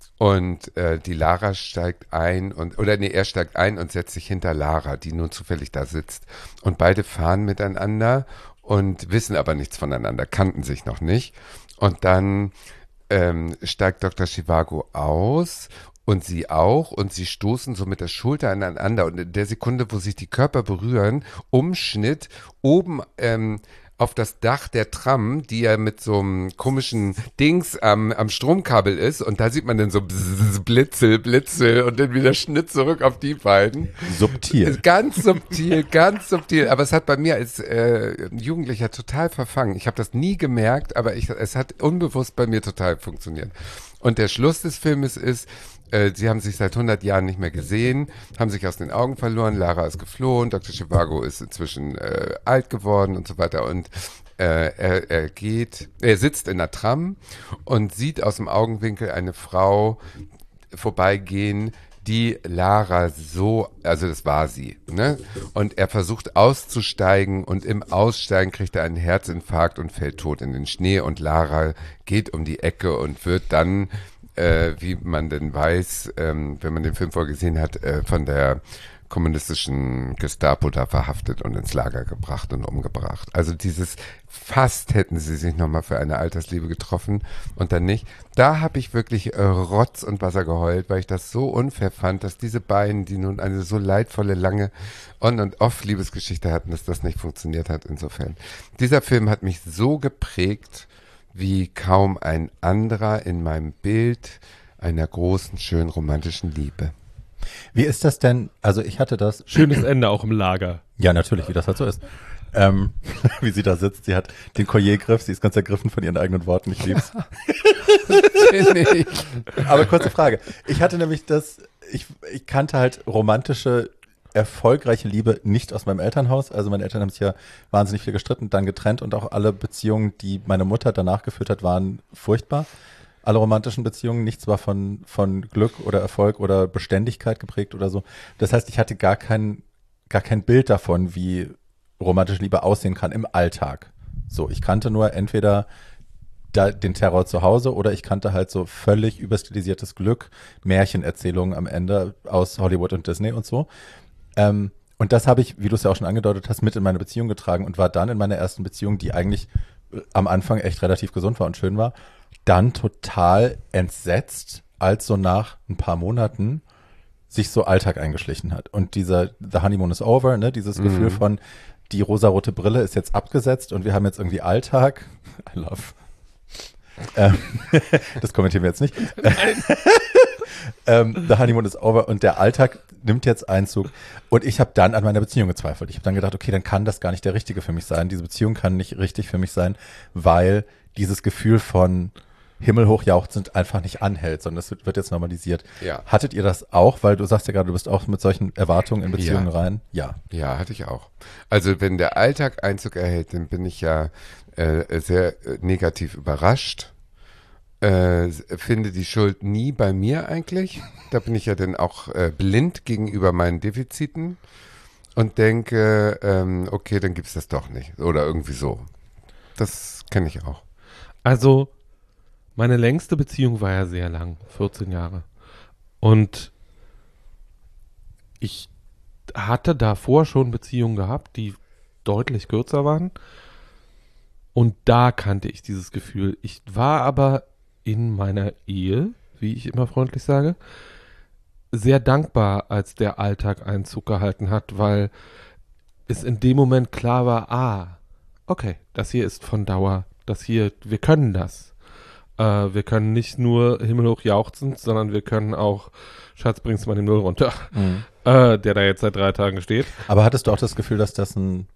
und äh, die Lara steigt ein und oder nee, er steigt ein und setzt sich hinter Lara, die nun zufällig da sitzt. Und beide fahren miteinander und wissen aber nichts voneinander, kannten sich noch nicht. Und dann Ähm, steigt Doktor Zhivago aus und sie auch und sie stoßen so mit der Schulter aneinander und in der Sekunde, wo sich die Körper berühren, Umschnitt oben ähm, auf das Dach der Tram, die ja mit so einem komischen Dings am, am Stromkabel ist und da sieht man dann so bzz, Blitzel, Blitzel und dann wieder Schnitt zurück auf die beiden. Subtil. Ganz subtil, ganz subtil, aber es hat bei mir als äh, Jugendlicher total verfangen. Ich habe das nie gemerkt, aber ich, es hat unbewusst bei mir total funktioniert. Und der Schluss des Filmes ist, äh, sie haben sich seit hundert Jahren nicht mehr gesehen, haben sich aus den Augen verloren, Lara ist geflohen, Doktor Zhivago ist inzwischen äh, alt geworden und so weiter und äh, er, er geht, er sitzt in der Tram und sieht aus dem Augenwinkel eine Frau vorbeigehen, die Lara so, also das war sie, ne? Und er versucht auszusteigen und im Aussteigen kriegt er einen Herzinfarkt und fällt tot in den Schnee und Lara geht um die Ecke und wird dann, äh, wie man denn weiß, ähm, wenn man den Film vorgesehen hat, äh, von der kommunistischen Gestapo da verhaftet und ins Lager gebracht und umgebracht. Also dieses fast hätten sie sich nochmal für eine Altersliebe getroffen und dann nicht. Da habe ich wirklich äh, Rotz und Wasser geheult, weil ich das so unfair fand, dass diese beiden, die nun eine so leidvolle, lange On- und Off-Liebesgeschichte hatten, dass das nicht funktioniert hat insofern. Dieser Film hat mich so geprägt wie kaum ein anderer in meinem Bild einer großen, schönen, romantischen Liebe. Wie ist das denn? Also ich hatte das. Schönes Ende auch im Lager. Ja, natürlich, wie das halt so ist. Ähm, wie sie da sitzt, sie hat den Collier-Griff, sie ist ganz ergriffen von ihren eigenen Worten, ich lieb's. Aber kurze Frage. Ich hatte nämlich das, ich, ich kannte halt romantische, erfolgreiche Liebe nicht aus meinem Elternhaus. Also meine Eltern haben sich ja wahnsinnig viel gestritten, dann getrennt und auch alle Beziehungen, die meine Mutter danach geführt hat, waren furchtbar. Alle romantischen Beziehungen, nichts war von, von Glück oder Erfolg oder Beständigkeit geprägt oder so. Das heißt, ich hatte gar kein, gar kein Bild davon, wie romantische Liebe aussehen kann im Alltag. So, ich kannte nur entweder da, den Terror zu Hause oder ich kannte halt so völlig überstilisiertes Glück, Märchenerzählungen am Ende aus Hollywood und Disney und so. Ähm, und das habe ich, wie du es ja auch schon angedeutet hast, mit in meine Beziehung getragen und war dann in meiner ersten Beziehung, die eigentlich am Anfang echt relativ gesund war und schön war, dann total entsetzt, als so nach ein paar Monaten sich so Alltag eingeschlichen hat. Und dieser The Honeymoon is over, ne, dieses mhm. Gefühl von, die rosarote Brille ist jetzt abgesetzt und wir haben jetzt irgendwie Alltag. I love. ähm, das kommentieren wir jetzt nicht. ähm, The Honeymoon is over und der Alltag nimmt jetzt Einzug. Und ich habe dann an meiner Beziehung gezweifelt. Ich habe dann gedacht, okay, dann kann das gar nicht der Richtige für mich sein. Diese Beziehung kann nicht richtig für mich sein, weil dieses Gefühl von himmelhoch jauchzend einfach nicht anhält, sondern es wird jetzt normalisiert. Ja. Hattet ihr das auch? Weil du sagst ja gerade, du bist auch mit solchen Erwartungen in Beziehungen Ja. rein. Ja. Ja, hatte ich auch. Also wenn der Alltag Einzug erhält, dann bin ich ja äh, sehr äh, negativ überrascht. Äh, finde die Schuld nie bei mir eigentlich. Da bin ich ja dann auch äh, blind gegenüber meinen Defiziten und denke, ähm, okay, dann gibt's das doch nicht. Oder irgendwie so. Das kenne ich auch. Also, meine längste Beziehung war ja sehr lang, vierzehn Jahre. Und ich hatte davor schon Beziehungen gehabt, die deutlich kürzer waren. Und da kannte ich dieses Gefühl. Ich war aber in meiner Ehe, wie ich immer freundlich sage, sehr dankbar, als der Alltag Einzug gehalten hat, weil es in dem Moment klar war, ah, okay, das hier ist von Dauer, das hier, wir können das. Äh, wir können nicht nur himmelhoch jauchzend, sondern wir können auch, Schatz, bringst du mal den Müll runter, Mhm. äh, der da jetzt seit drei Tagen steht. Aber hattest du auch das Gefühl, dass das ein,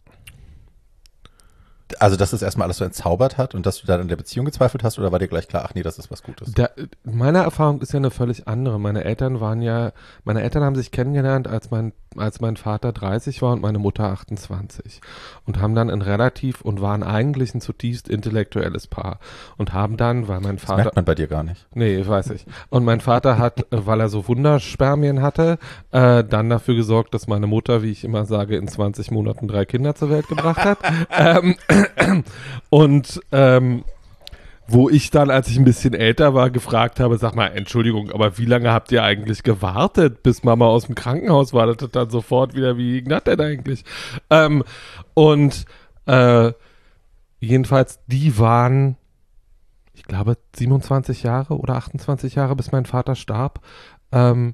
also dass das erstmal alles so entzaubert hat und dass du dann an der Beziehung gezweifelt hast, oder war dir gleich klar, ach nee, das ist was Gutes? Da, meine Erfahrung ist ja eine völlig andere. Meine Eltern waren ja, meine Eltern haben sich kennengelernt, als mein, als mein Vater dreißig war und meine Mutter achtundzwanzig. Und haben dann ein relativ und waren eigentlich ein zutiefst intellektuelles Paar. Und haben dann, weil mein Das Vater. merkt man bei dir gar nicht. Nee, weiß ich. Und mein Vater hat, äh, weil er so Wunderspermien hatte, äh, dann dafür gesorgt, dass meine Mutter, wie ich immer sage, in zwanzig Monaten drei Kinder zur Welt gebracht hat. ähm, und ähm, wo ich dann, als ich ein bisschen älter war, gefragt habe, sag mal, Entschuldigung, aber wie lange habt ihr eigentlich gewartet, bis Mama aus dem Krankenhaus war? Das dann sofort wieder, wie ging das denn eigentlich? Ähm, und äh, jedenfalls, die waren, ich glaube, siebenundzwanzig Jahre oder achtundzwanzig Jahre, bis mein Vater starb. Ähm,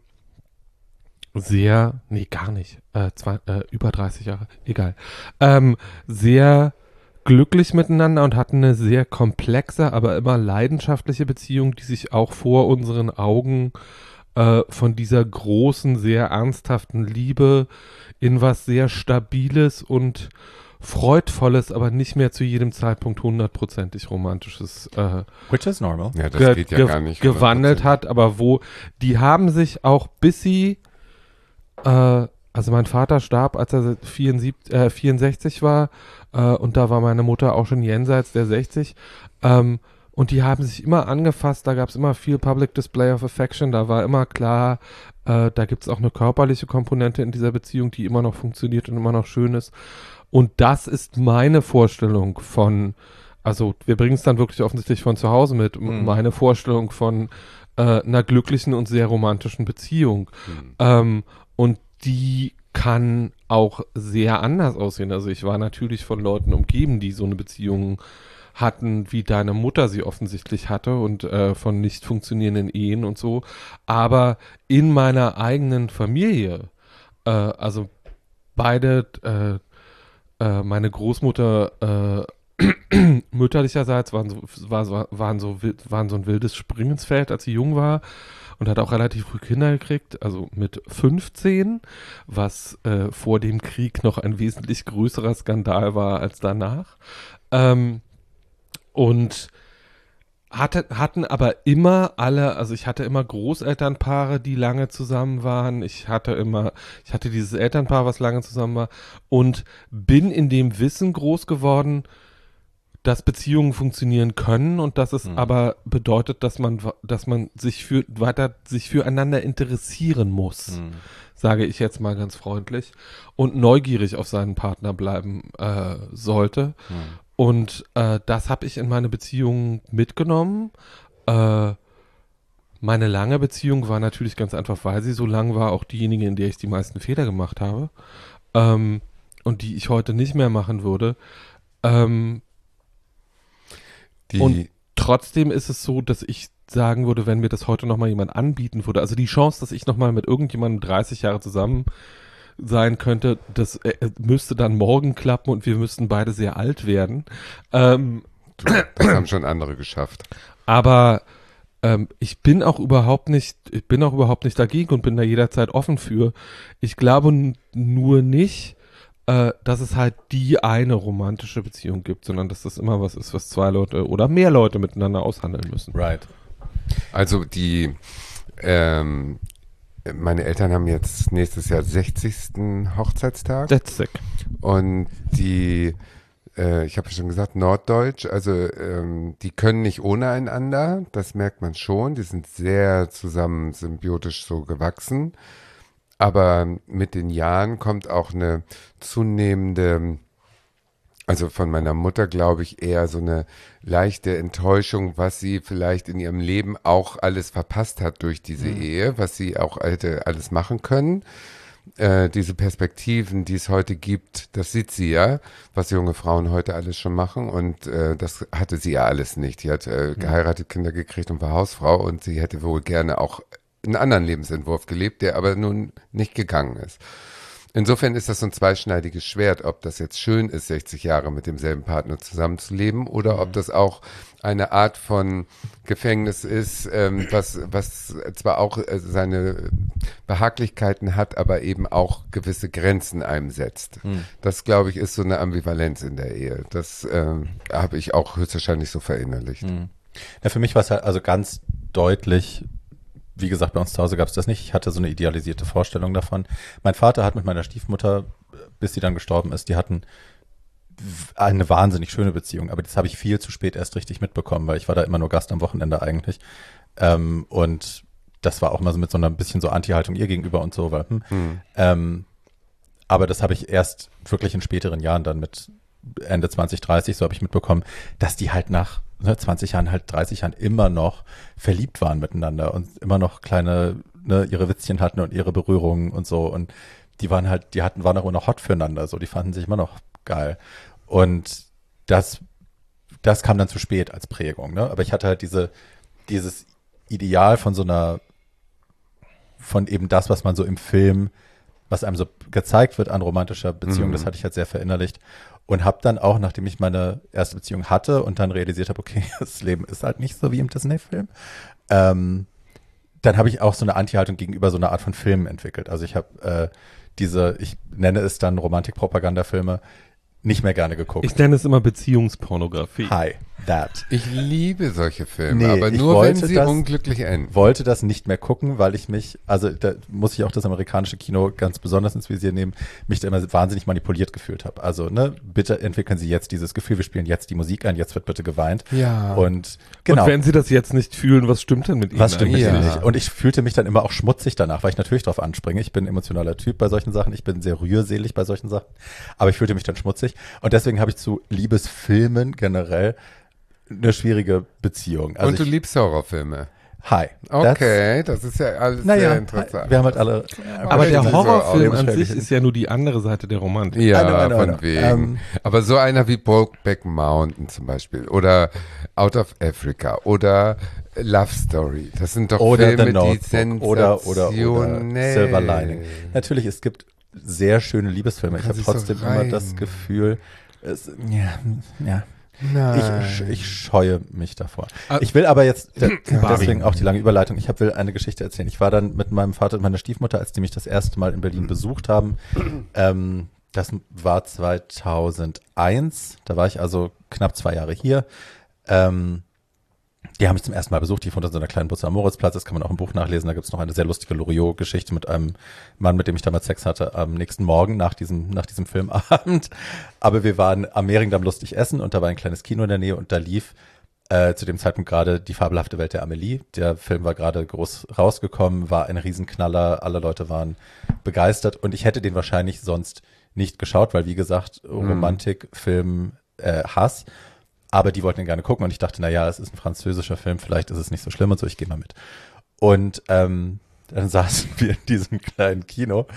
sehr, nee, gar nicht, äh, zwei, äh, über dreißig Jahre, egal. Ähm, sehr glücklich miteinander und hatten eine sehr komplexe, aber immer leidenschaftliche Beziehung, die sich auch vor unseren Augen äh, von dieser großen, sehr ernsthaften Liebe in was sehr Stabiles und Freudvolles, aber nicht mehr zu jedem Zeitpunkt hundertprozentig Romantisches äh, Which is normal. Ja, das ge geht ja ge gar nicht. gewandelt hat, aber wo, die haben sich auch bis sie, äh, also mein Vater starb, als er vierundsiebzig, äh, vierundsechzig war, äh, und da war meine Mutter auch schon jenseits der sechzig, ähm, und die haben sich immer angefasst, da gab es immer viel Public Display of Affection, da war immer klar, äh, da gibt es auch eine körperliche Komponente in dieser Beziehung, die immer noch funktioniert und immer noch schön ist. Und das ist meine Vorstellung von, also wir bringen es dann wirklich offensichtlich von zu Hause mit, Mhm. meine Vorstellung von äh, einer glücklichen und sehr romantischen Beziehung. Mhm. Ähm, und die kann auch sehr anders aussehen. Also ich war natürlich von Leuten umgeben, die so eine Beziehung hatten, wie deine Mutter sie offensichtlich hatte und äh, von nicht funktionierenden Ehen und so. Aber in meiner eigenen Familie, äh, also beide, äh, äh, meine Großmutter äh, mütterlicherseits waren so, war, waren, so, wild- waren so ein wildes Springensfeld, als sie jung war. Und hat auch relativ früh Kinder gekriegt, also mit fünfzehn, was äh, vor dem Krieg noch ein wesentlich größerer Skandal war als danach. Ähm, und hatte, hatten aber immer alle, also ich hatte immer Großelternpaare, die lange zusammen waren. Ich hatte immer, ich hatte dieses Elternpaar, was lange zusammen war. Und bin in dem Wissen groß geworden, dass Beziehungen funktionieren können und dass es Mhm. aber bedeutet, dass man, dass man sich für, weiter sich füreinander interessieren muss, Mhm. sage ich jetzt mal ganz freundlich, und neugierig auf seinen Partner bleiben äh, sollte. Mhm. Und äh, das habe ich in meine Beziehung mitgenommen. Äh, meine lange Beziehung war natürlich ganz einfach, weil sie so lang war, auch diejenige, in der ich die meisten Fehler gemacht habe, ähm, und die ich heute nicht mehr machen würde. Ähm, Die, Und trotzdem ist es so, dass ich sagen würde, wenn mir das heute nochmal jemand anbieten würde, also die Chance, dass ich nochmal mit irgendjemandem dreißig Jahre zusammen sein könnte, das äh, müsste dann morgen klappen und wir müssten beide sehr alt werden. Ähm, das haben schon andere geschafft. aber ähm, ich bin auch überhaupt nicht, ich bin auch überhaupt nicht dagegen und bin da jederzeit offen für. Ich glaube n- nur nicht, äh, dass es halt die eine romantische Beziehung gibt, sondern dass das immer was ist, was zwei Leute oder mehr Leute miteinander aushandeln müssen. Right. Also die, ähm, meine Eltern haben jetzt nächstes Jahr sechzigsten Hochzeitstag That's sick. und die, äh, ich habe schon gesagt, Norddeutsch, also ähm, die können nicht ohne einander, das merkt man schon, die sind sehr zusammen symbiotisch so gewachsen, aber mit den Jahren kommt auch eine zunehmende, also von meiner Mutter glaube ich eher so eine leichte Enttäuschung, was sie vielleicht in ihrem Leben auch alles verpasst hat durch diese Mhm. Ehe, was sie auch hätte alles machen können. äh, diese Perspektiven, die es heute gibt, das sieht sie ja, was junge Frauen heute alles schon machen und äh, das hatte sie ja alles nicht. Die hat äh, geheiratet, Kinder gekriegt und war Hausfrau und sie hätte wohl gerne auch einen anderen Lebensentwurf gelebt, der aber nun nicht gegangen ist. Insofern ist das so ein zweischneidiges Schwert, ob das jetzt schön ist, sechzig Jahre mit demselben Partner zusammenzuleben oder ob das auch eine Art von Gefängnis ist, ähm, was, was zwar auch äh, seine Behaglichkeiten hat, aber eben auch gewisse Grenzen einem setzt. Hm. Das, glaube ich, ist so eine Ambivalenz in der Ehe. Das ähm, habe ich auch höchstwahrscheinlich so verinnerlicht. Hm. Ja, für mich war es halt also ganz deutlich. Wie gesagt, bei uns zu Hause gab es das nicht. Ich hatte so eine idealisierte Vorstellung davon. Mein Vater hat mit meiner Stiefmutter, bis sie dann gestorben ist, die hatten eine wahnsinnig schöne Beziehung. Aber das habe ich viel zu spät erst richtig mitbekommen, weil ich war da immer nur Gast am Wochenende eigentlich. Ähm, und das war auch mal so mit so einer bisschen so Anti-Haltung ihr gegenüber und so. Weil, hm. Mhm. Ähm, aber das habe ich erst wirklich in späteren Jahren dann mit Ende zwanzig, dreißig, so habe ich mitbekommen, dass die halt nach ne, zwanzig Jahren, halt dreißig Jahren immer noch verliebt waren miteinander und immer noch kleine, ne, ihre Witzchen hatten und ihre Berührungen und so und die waren halt, die hatten, waren auch immer noch hot füreinander, so, die fanden sich immer noch geil und das, das kam dann zu spät als Prägung, ne, aber ich hatte halt diese, dieses Ideal von so einer, von eben das, was man so im Film, was einem so gezeigt wird an romantischer Beziehung, mhm. das hatte ich halt sehr verinnerlicht. Und habe dann auch, nachdem ich meine erste Beziehung hatte und dann realisiert habe, okay, das Leben ist halt nicht so wie im Disney-Film, ähm, dann habe ich auch so eine Anti-Haltung gegenüber so einer Art von Filmen entwickelt. Also ich habe äh, diese, ich nenne es dann Romantik-Propaganda-Filme, nicht mehr gerne geguckt. Ich nenne es immer Beziehungspornografie. Hi, that. Ich liebe solche Filme, Nee, aber ich nur wenn wollte sie das- unglücklich enden. Wollte das nicht mehr gucken, weil ich mich, also da muss ich auch das amerikanische Kino ganz besonders ins Visier nehmen, mich da immer wahnsinnig manipuliert gefühlt habe. Also, ne, bitte entwickeln Sie jetzt dieses Gefühl, wir spielen jetzt die Musik ein, jetzt wird bitte geweint. Ja. Und genau. Und wenn sie das jetzt nicht fühlen, was stimmt denn mit ihnen? Was stimmt mit Ja. ihnen nicht? Und ich fühlte mich dann immer auch schmutzig danach, weil ich natürlich drauf anspringe. Ich bin ein emotionaler Typ bei solchen Sachen. Ich bin sehr rührselig bei solchen Sachen. Aber ich fühlte mich dann schmutzig. Und deswegen habe ich zu Liebesfilmen generell eine schwierige Beziehung. Also Und du ich, liebst Horrorfilme. Hi. Okay, das ist ja alles Naja, sehr interessant. wir haben halt alle. Aber der so Horrorfilm aus. an sich ist ja nur die andere Seite der Romantik. Ja, I know, I know, I von know. wegen. Ähm, Aber so einer wie Brokeback Mountain zum Beispiel oder Out of Africa oder Love Story. Das sind doch Oder Filme, The die Notebook oder, oder, oder sensationell. Silver Lining. Natürlich, es gibt sehr schöne Liebesfilme. Ich Man habe kann sich trotzdem so immer rein- das Gefühl, es, ja, ja. Nein. Ich, ich scheue mich davor. Ah, Ich will aber jetzt, de- Barbie. deswegen auch die lange Überleitung, ich hab, will eine Geschichte erzählen. Ich war dann mit meinem Vater und meiner Stiefmutter, als die mich das erste Mal in Berlin besucht haben. Ähm, das war zweitausendeins, da war ich also knapp zwei Jahre hier. Ähm, die haben mich zum ersten Mal besucht, die von so einer kleinen Busse am Moritzplatz, das kann man auch im Buch nachlesen, da gibt es noch eine sehr lustige Loriot-Geschichte mit einem Mann, mit dem ich damals Sex hatte, am nächsten Morgen nach diesem, nach diesem Filmabend. Aber wir waren am Mehringdamm lustig essen und da war ein kleines Kino in der Nähe und da lief äh, zu dem Zeitpunkt gerade Die fabelhafte Welt der Amelie. Der Film war gerade groß rausgekommen, war ein Riesenknaller, alle Leute waren begeistert und ich hätte den wahrscheinlich sonst nicht geschaut, weil wie gesagt, Romantik, Film, äh, Hass. Aber die wollten ihn gerne gucken und ich dachte, na ja, es ist ein französischer Film, vielleicht ist es nicht so schlimm und so, ich gehe mal mit. Und ähm, dann saßen wir in diesem kleinen Kino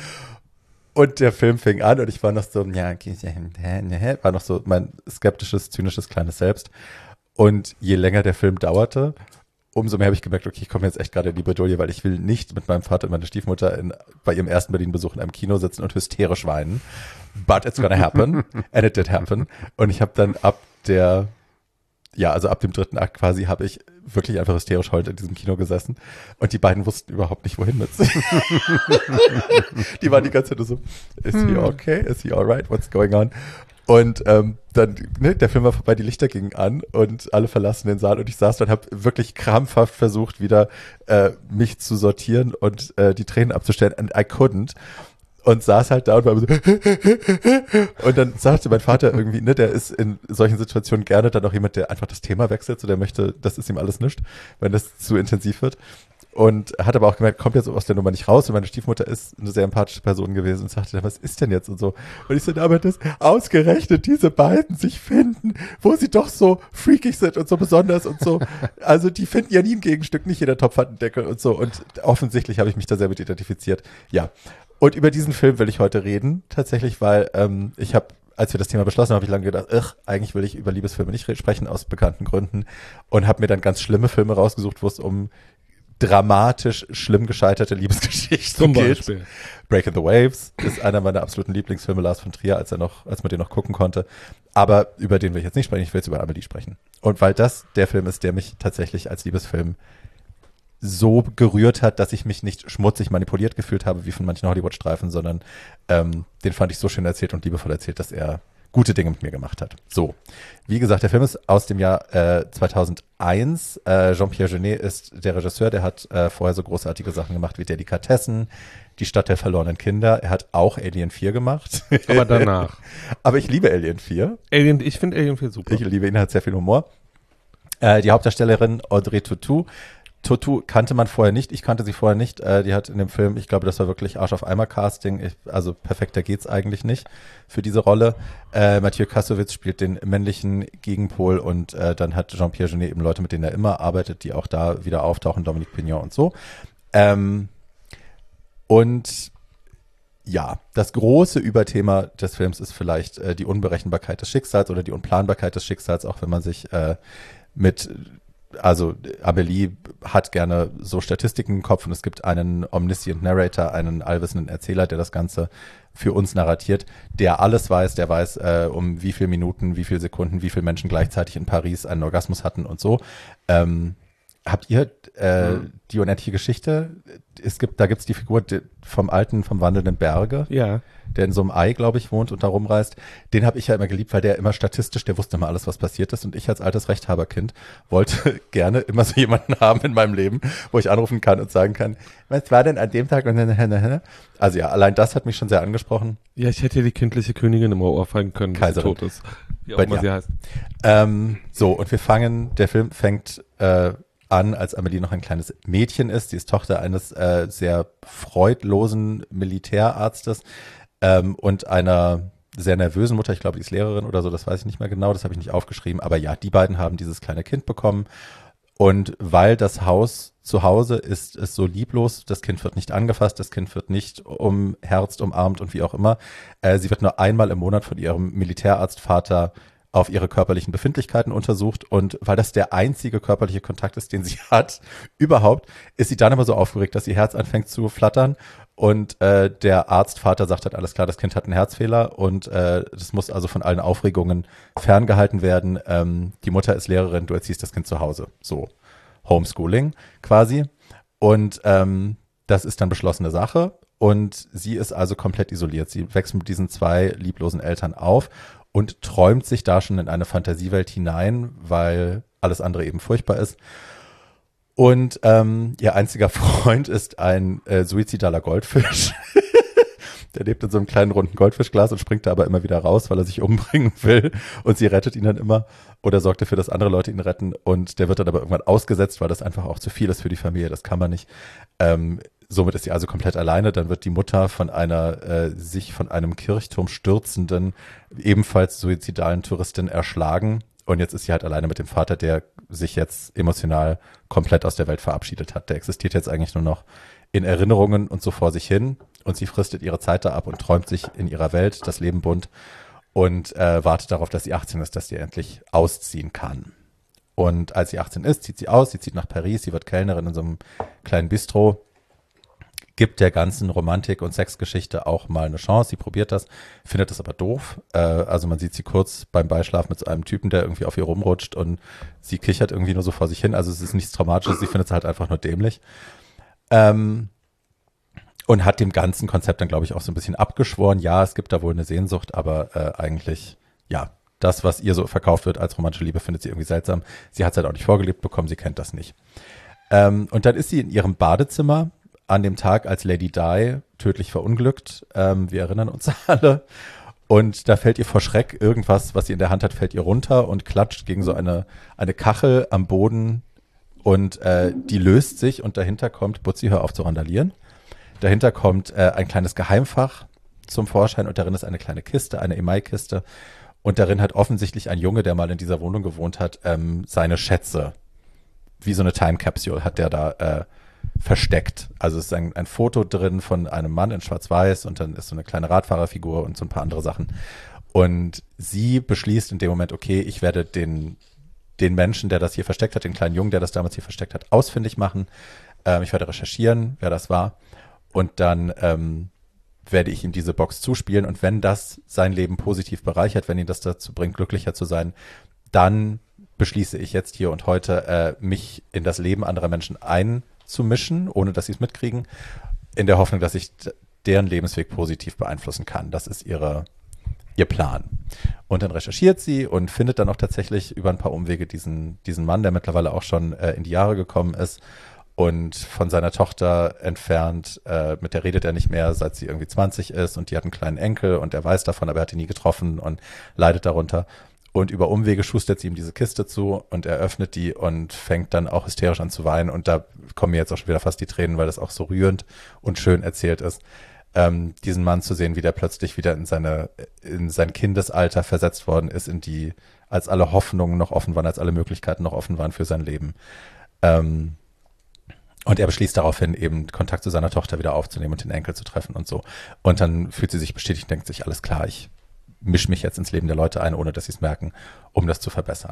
und der Film fing an und ich war noch so, ja, okay, war noch so mein skeptisches, zynisches kleines Selbst. Und je länger der Film dauerte, umso mehr habe ich gemerkt, okay, ich komme jetzt echt gerade in die Bredouille, weil ich will nicht mit meinem Vater und meiner Stiefmutter in, bei ihrem ersten Berlin-Besuch in einem Kino sitzen und hysterisch weinen. But it's gonna happen. And it did happen. Und ich habe dann ab der Ja, also ab dem dritten Akt quasi habe ich wirklich einfach hysterisch heulend in diesem Kino gesessen und die beiden wussten überhaupt nicht, wohin mit sich. Die waren die ganze Zeit nur so, is he okay? Is he alright? What's going on? Und ähm, dann, ne, der Film war vorbei, die Lichter gingen an und alle verlassen den Saal und ich saß da und habe wirklich krampfhaft versucht, wieder äh, mich zu sortieren und äh, die Tränen abzustellen and I couldn't. Und saß halt da und war so und dann sagte mein Vater irgendwie, ne, der ist in solchen Situationen gerne dann auch jemand, der einfach das Thema wechselt, so der möchte, das ist ihm alles nichts, wenn das zu intensiv wird. Und hat aber auch gemerkt, kommt jetzt aus der Nummer nicht raus. Und meine Stiefmutter ist eine sehr empathische Person gewesen und sagte, was ist denn jetzt und so. Und ich so, aber das ausgerechnet diese beiden sich finden, wo sie doch so freakig sind und so besonders und so. Also die finden ja nie ein Gegenstück, nicht jeder Topf hat einen Deckel und so. Und offensichtlich habe ich mich da sehr mit identifiziert. Ja. Und über diesen Film will ich heute reden, tatsächlich, weil ähm, ich habe, als wir das Thema beschlossen haben, habe ich lange gedacht, ach, eigentlich will ich über Liebesfilme nicht sprechen, aus bekannten Gründen. Und habe mir dann ganz schlimme Filme rausgesucht, wo es um dramatisch schlimm gescheiterte Liebesgeschichten Zum geht. Beispiel. Breaking the Waves ist einer meiner absoluten Lieblingsfilme, Lars von Trier, als er noch, als man den noch gucken konnte. Aber über den will ich jetzt nicht sprechen, ich will jetzt über Amelie sprechen. Und weil das der Film ist, der mich tatsächlich als Liebesfilm so gerührt hat, dass ich mich nicht schmutzig manipuliert gefühlt habe, wie von manchen Hollywood-Streifen, sondern ähm, den fand ich so schön erzählt und liebevoll erzählt, dass er gute Dinge mit mir gemacht hat. So, wie gesagt, der Film ist aus dem Jahr äh, zweitausendeins. Äh, Jean-Pierre Jeunet ist der Regisseur, der hat äh, vorher so großartige Sachen gemacht wie Delikatessen, Die Stadt der verlorenen Kinder. Er hat auch Alien vier gemacht. Aber danach. Aber ich liebe Alien vier. Alien, ich finde Alien vier super. Ich liebe ihn, er hat sehr viel Humor. Äh, die Hauptdarstellerin Audrey Tautou. Tautou kannte man vorher nicht, ich kannte sie vorher nicht. Äh, die hat in dem Film, ich glaube, das war wirklich Arsch auf Eimer Casting. Ich, also perfekter geht's eigentlich nicht für diese Rolle. Äh, Mathieu Kassovitz spielt den männlichen Gegenpol und äh, dann hat Jean-Pierre Jeunet eben Leute, mit denen er immer arbeitet, die auch da wieder auftauchen, Dominique Pignon und so. Ähm, und ja, das große Überthema des Films ist vielleicht äh, die Unberechenbarkeit des Schicksals oder die Unplanbarkeit des Schicksals, auch wenn man sich äh, mit Also Amelie hat gerne so Statistiken im Kopf und es gibt einen Omniscient Narrator, einen allwissenden Erzähler, der das Ganze für uns narratiert, der alles weiß, der weiß, äh, um wie viele Minuten, wie viele Sekunden, wie viele Menschen gleichzeitig in Paris einen Orgasmus hatten und so. Ähm, habt ihr äh, mhm. die unendliche Geschichte? Es gibt, da gibt's die Figur vom alten, vom wandelnden Berge. Ja. Der in so einem Ei, glaube ich, wohnt und da rumreist. Den habe ich ja immer geliebt, weil der immer statistisch, der wusste immer alles, was passiert ist. Und ich als altes Rechthaberkind wollte gerne immer so jemanden haben in meinem Leben, wo ich anrufen kann und sagen kann, was war denn an dem Tag? Also ja, allein das hat mich schon sehr angesprochen. Ja, ich hätte ja die kindliche Königin im Ohr fallen können, die Kaiserin. tot ist. Wie auch Bei immer dir. sie heißt. Ähm, so, und wir fangen, der Film fängt äh, an, als Amelie noch ein kleines Mädchen ist. Sie ist Tochter eines äh, sehr freudlosen Militärarztes. Ähm, und einer sehr nervösen Mutter, ich glaube, die ist Lehrerin oder so, das weiß ich nicht mehr genau, das habe ich nicht aufgeschrieben, aber ja, die beiden haben dieses kleine Kind bekommen und weil das Haus zu Hause ist, ist so lieblos, das Kind wird nicht angefasst, das Kind wird nicht umherzt, umarmt und wie auch immer, äh, sie wird nur einmal im Monat von ihrem Militärarztvater auf ihre körperlichen Befindlichkeiten untersucht und weil das der einzige körperliche Kontakt ist, den sie hat, überhaupt, ist sie dann immer so aufgeregt, dass ihr Herz anfängt zu flattern und äh, der Arztvater sagt halt, alles klar, das Kind hat einen Herzfehler und äh, das muss also von allen Aufregungen ferngehalten werden. Ähm, die Mutter ist Lehrerin, du erziehst das Kind zu Hause. So, Homeschooling quasi. Und ähm, das ist dann beschlossene Sache und sie ist also komplett isoliert. Sie wächst mit diesen zwei lieblosen Eltern auf und träumt sich da schon in eine Fantasiewelt hinein, weil alles andere eben furchtbar ist. Und ähm, ihr einziger Freund ist ein äh, suizidaler Goldfisch. Der lebt in so einem kleinen runden Goldfischglas und springt da aber immer wieder raus, weil er sich umbringen will. Und sie rettet ihn dann immer oder sorgt dafür, dass andere Leute ihn retten. Und der wird dann aber irgendwann ausgesetzt, weil das einfach auch zu viel ist für die Familie. Das kann man nicht. Ähm, somit ist sie also komplett alleine. Dann wird die Mutter von einer äh, sich von einem Kirchturm stürzenden, ebenfalls suizidalen Touristin erschlagen. Und jetzt ist sie halt alleine mit dem Vater, der sich jetzt emotional komplett aus der Welt verabschiedet hat. Der existiert jetzt eigentlich nur noch in Erinnerungen und so vor sich hin. Und sie fristet ihre Zeit da ab und träumt sich in ihrer Welt das Leben bunt und äh, wartet darauf, dass sie achtzehn ist, dass sie endlich ausziehen kann. Und als sie achtzehn ist, zieht sie aus, sie zieht nach Paris, sie wird Kellnerin in so einem kleinen Bistro, gibt der ganzen Romantik- und Sexgeschichte auch mal eine Chance. Sie probiert das, findet das aber doof. Äh, also man sieht sie kurz beim Beischlaf mit so einem Typen, der irgendwie auf ihr rumrutscht und sie kichert irgendwie nur so vor sich hin. Also es ist nichts Traumatisches, sie findet es halt einfach nur dämlich. Ähm, und hat dem ganzen Konzept dann, glaube ich, auch so ein bisschen abgeschworen. Ja, es gibt da wohl eine Sehnsucht, aber äh, eigentlich, ja, das, was ihr so verkauft wird als romantische Liebe, findet sie irgendwie seltsam. Sie hat es halt auch nicht vorgelebt bekommen, sie kennt das nicht. Ähm, und dann ist sie in ihrem Badezimmer an dem Tag, als Lady Di tödlich verunglückt. Ähm, wir erinnern uns alle. Und da fällt ihr vor Schreck irgendwas, was sie in der Hand hat, fällt ihr runter und klatscht gegen so eine, eine Kachel am Boden. Und äh, die löst sich und dahinter kommt, Butzi, hör auf zu randalieren. Dahinter kommt äh, ein kleines Geheimfach zum Vorschein und darin ist eine kleine Kiste, eine Emaille-Kiste. Und darin hat offensichtlich ein Junge, der mal in dieser Wohnung gewohnt hat, ähm, seine Schätze, wie so eine Time Capsule, hat der da äh, versteckt. Also es ist ein, ein Foto drin von einem Mann in Schwarz-Weiß und dann ist so eine kleine Radfahrerfigur und so ein paar andere Sachen. Und sie beschließt in dem Moment, okay, ich werde den, den Menschen, der das hier versteckt hat, den kleinen Jungen, der das damals hier versteckt hat, ausfindig machen. Ähm, ich werde recherchieren, wer das war. Und dann ähm, werde ich ihm diese Box zuspielen. Und wenn das sein Leben positiv bereichert, wenn ihn das dazu bringt, glücklicher zu sein, dann beschließe ich jetzt hier und heute, äh, mich in das Leben anderer Menschen einzumischen, ohne dass sie es mitkriegen, in der Hoffnung, dass ich d- deren Lebensweg positiv beeinflussen kann. Das ist ihre, ihr Plan. Und dann recherchiert sie und findet dann auch tatsächlich über ein paar Umwege diesen, diesen Mann, der mittlerweile auch schon äh, in die Jahre gekommen ist und von seiner Tochter entfernt, äh, mit der redet er nicht mehr, seit sie irgendwie zwanzig ist und die hat einen kleinen Enkel und er weiß davon, aber er hat ihn nie getroffen und leidet darunter. Und über Umwege schustert sie ihm diese Kiste zu und er öffnet die und fängt dann auch hysterisch an zu weinen. Und da kommen mir jetzt auch schon wieder fast die Tränen, weil das auch so rührend und schön erzählt ist, ähm, diesen Mann zu sehen, wie der plötzlich wieder in seine, in sein Kindesalter versetzt worden ist, in die, als alle Hoffnungen noch offen waren, als alle Möglichkeiten noch offen waren für sein Leben. Ähm, und er beschließt daraufhin eben Kontakt zu seiner Tochter wieder aufzunehmen und den Enkel zu treffen und so. Und dann fühlt sie sich bestätigt und denkt sich, alles klar, ich mische mich jetzt ins Leben der Leute ein, ohne dass sie es merken, um das zu verbessern.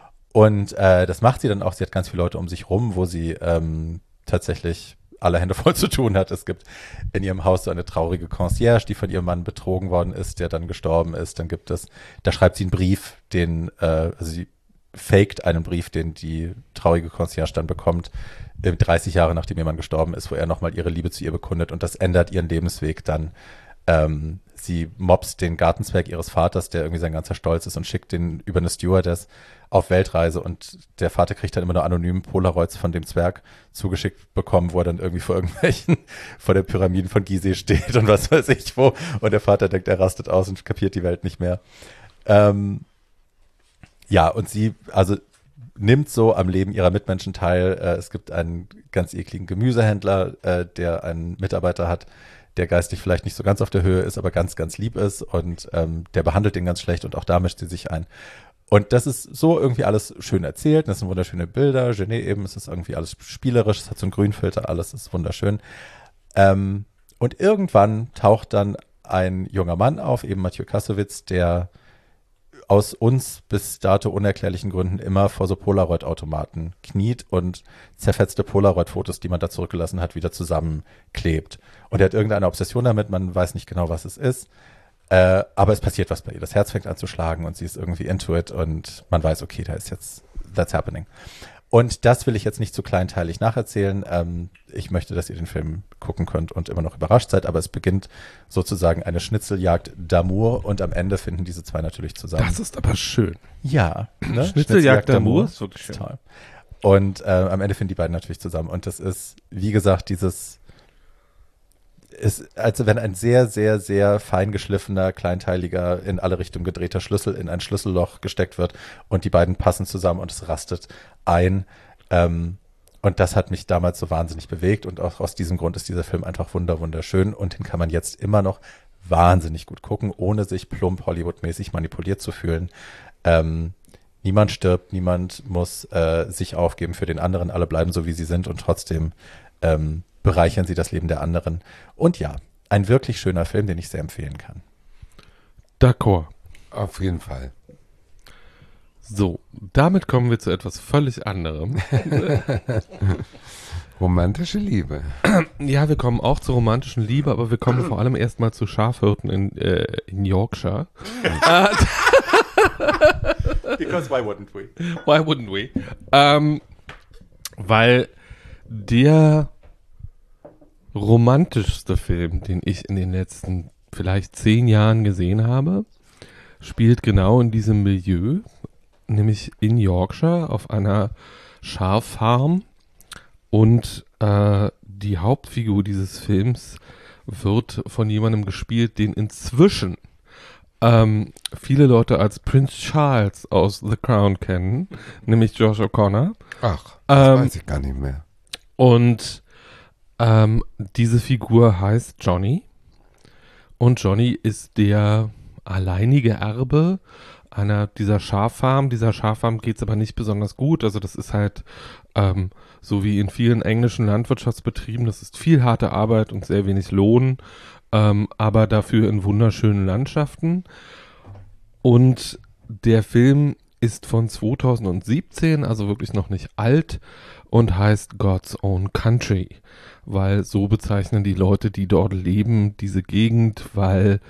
Und äh, das macht sie dann auch. Sie hat ganz viele Leute um sich rum, wo sie ähm, tatsächlich alle Hände voll zu tun hat. Es gibt in ihrem Haus so eine traurige Concierge, die von ihrem Mann betrogen worden ist, der dann gestorben ist. Dann gibt es, da schreibt sie einen Brief, den, äh, also sie faked einen Brief, den die traurige Concierge dann bekommt, äh, dreißig Jahre nachdem ihr Mann gestorben ist, wo er nochmal ihre Liebe zu ihr bekundet. Und das ändert ihren Lebensweg dann. Ähm, sie mobst den Gartenzwerg ihres Vaters, der irgendwie sein ganzer Stolz ist, und schickt den über eine Stewardess auf Weltreise. Und der Vater kriegt dann immer nur anonym Polaroids von dem Zwerg zugeschickt bekommen, wo er dann irgendwie vor irgendwelchen, vor der Pyramiden von Gizeh steht und was weiß ich wo. Und der Vater denkt, er rastet aus und kapiert die Welt nicht mehr. Ähm, ja, und sie, also nimmt so am Leben ihrer Mitmenschen teil. Äh, es gibt einen ganz ekligen Gemüsehändler, äh, der einen Mitarbeiter hat, der geistig vielleicht nicht so ganz auf der Höhe ist, aber ganz, ganz lieb ist und ähm, der behandelt ihn ganz schlecht und auch da mischt sie sich ein. Und das ist so irgendwie alles schön erzählt, das sind wunderschöne Bilder, Genet eben, es ist irgendwie alles spielerisch, es hat so einen Grünfilter, alles ist wunderschön. Ähm, und irgendwann taucht dann ein junger Mann auf, eben Mathieu Kassovitz, der aus uns bis dato unerklärlichen Gründen immer vor so Polaroid-Automaten kniet und zerfetzte Polaroid-Fotos, die man da zurückgelassen hat, wieder zusammenklebt. Und er hat irgendeine Obsession damit, man weiß nicht genau, was es ist, äh, aber es passiert was bei ihr. Das Herz fängt an zu schlagen und sie ist irgendwie into it und man weiß, okay, da ist jetzt, that's happening. Und das will ich jetzt nicht zu kleinteilig nacherzählen. Ähm, ich möchte, dass ihr den Film gucken könnt und immer noch überrascht seid, aber es beginnt sozusagen eine Schnitzeljagd d'Amour und am Ende finden diese zwei natürlich zusammen. Das ist aber schön. Ja. Ne? Schnitzeljagd d'Amour ist wirklich schön. Toll. Und äh, am Ende finden die beiden natürlich zusammen. Und das ist, wie gesagt, dieses ist, als wenn ein sehr, sehr, sehr fein geschliffener, kleinteiliger, in alle Richtungen gedrehter Schlüssel in ein Schlüsselloch gesteckt wird und die beiden passen zusammen und es rastet ein. Ähm, und das hat mich damals so wahnsinnig bewegt und auch aus diesem Grund ist dieser Film einfach wunder, wunderschön und den kann man jetzt immer noch wahnsinnig gut gucken, ohne sich plump Hollywood-mäßig manipuliert zu fühlen. Ähm, niemand stirbt, niemand muss äh, sich aufgeben für den anderen, alle bleiben so, wie sie sind und trotzdem ähm, bereichern sie das Leben der anderen. Und ja, ein wirklich schöner Film, den ich sehr empfehlen kann. D'accord. Auf jeden Fall. So, damit kommen wir zu etwas völlig anderem. Romantische Liebe. Ja, wir kommen auch zur romantischen Liebe, aber wir kommen vor allem erstmal zu Schafhirten in, äh, in Yorkshire. Because why wouldn't we? Why wouldn't we? Ähm, weil der romantischste Film, den ich in den letzten vielleicht zehn Jahren gesehen habe, spielt genau in diesem Milieu, nämlich in Yorkshire auf einer Schaffarm und äh, die Hauptfigur dieses Films wird von jemandem gespielt, den inzwischen ähm, viele Leute als Prince Charles aus The Crown kennen, nämlich Josh O'Connor. Ach, das Ähm, weiß ich gar nicht mehr. Und ähm, diese Figur heißt Johnny. Und Johnny ist der alleinige Erbe einer dieser Schaffarmen. Dieser Schaffarm geht es aber nicht besonders gut. Also das ist halt ähm, so wie in vielen englischen Landwirtschaftsbetrieben. Das ist viel harte Arbeit und sehr wenig Lohn, ähm, aber dafür in wunderschönen Landschaften. Und der Film ist von zweitausendsiebzehn, also wirklich noch nicht alt und heißt God's Own Country, weil so bezeichnen die Leute, die dort leben, diese Gegend, weil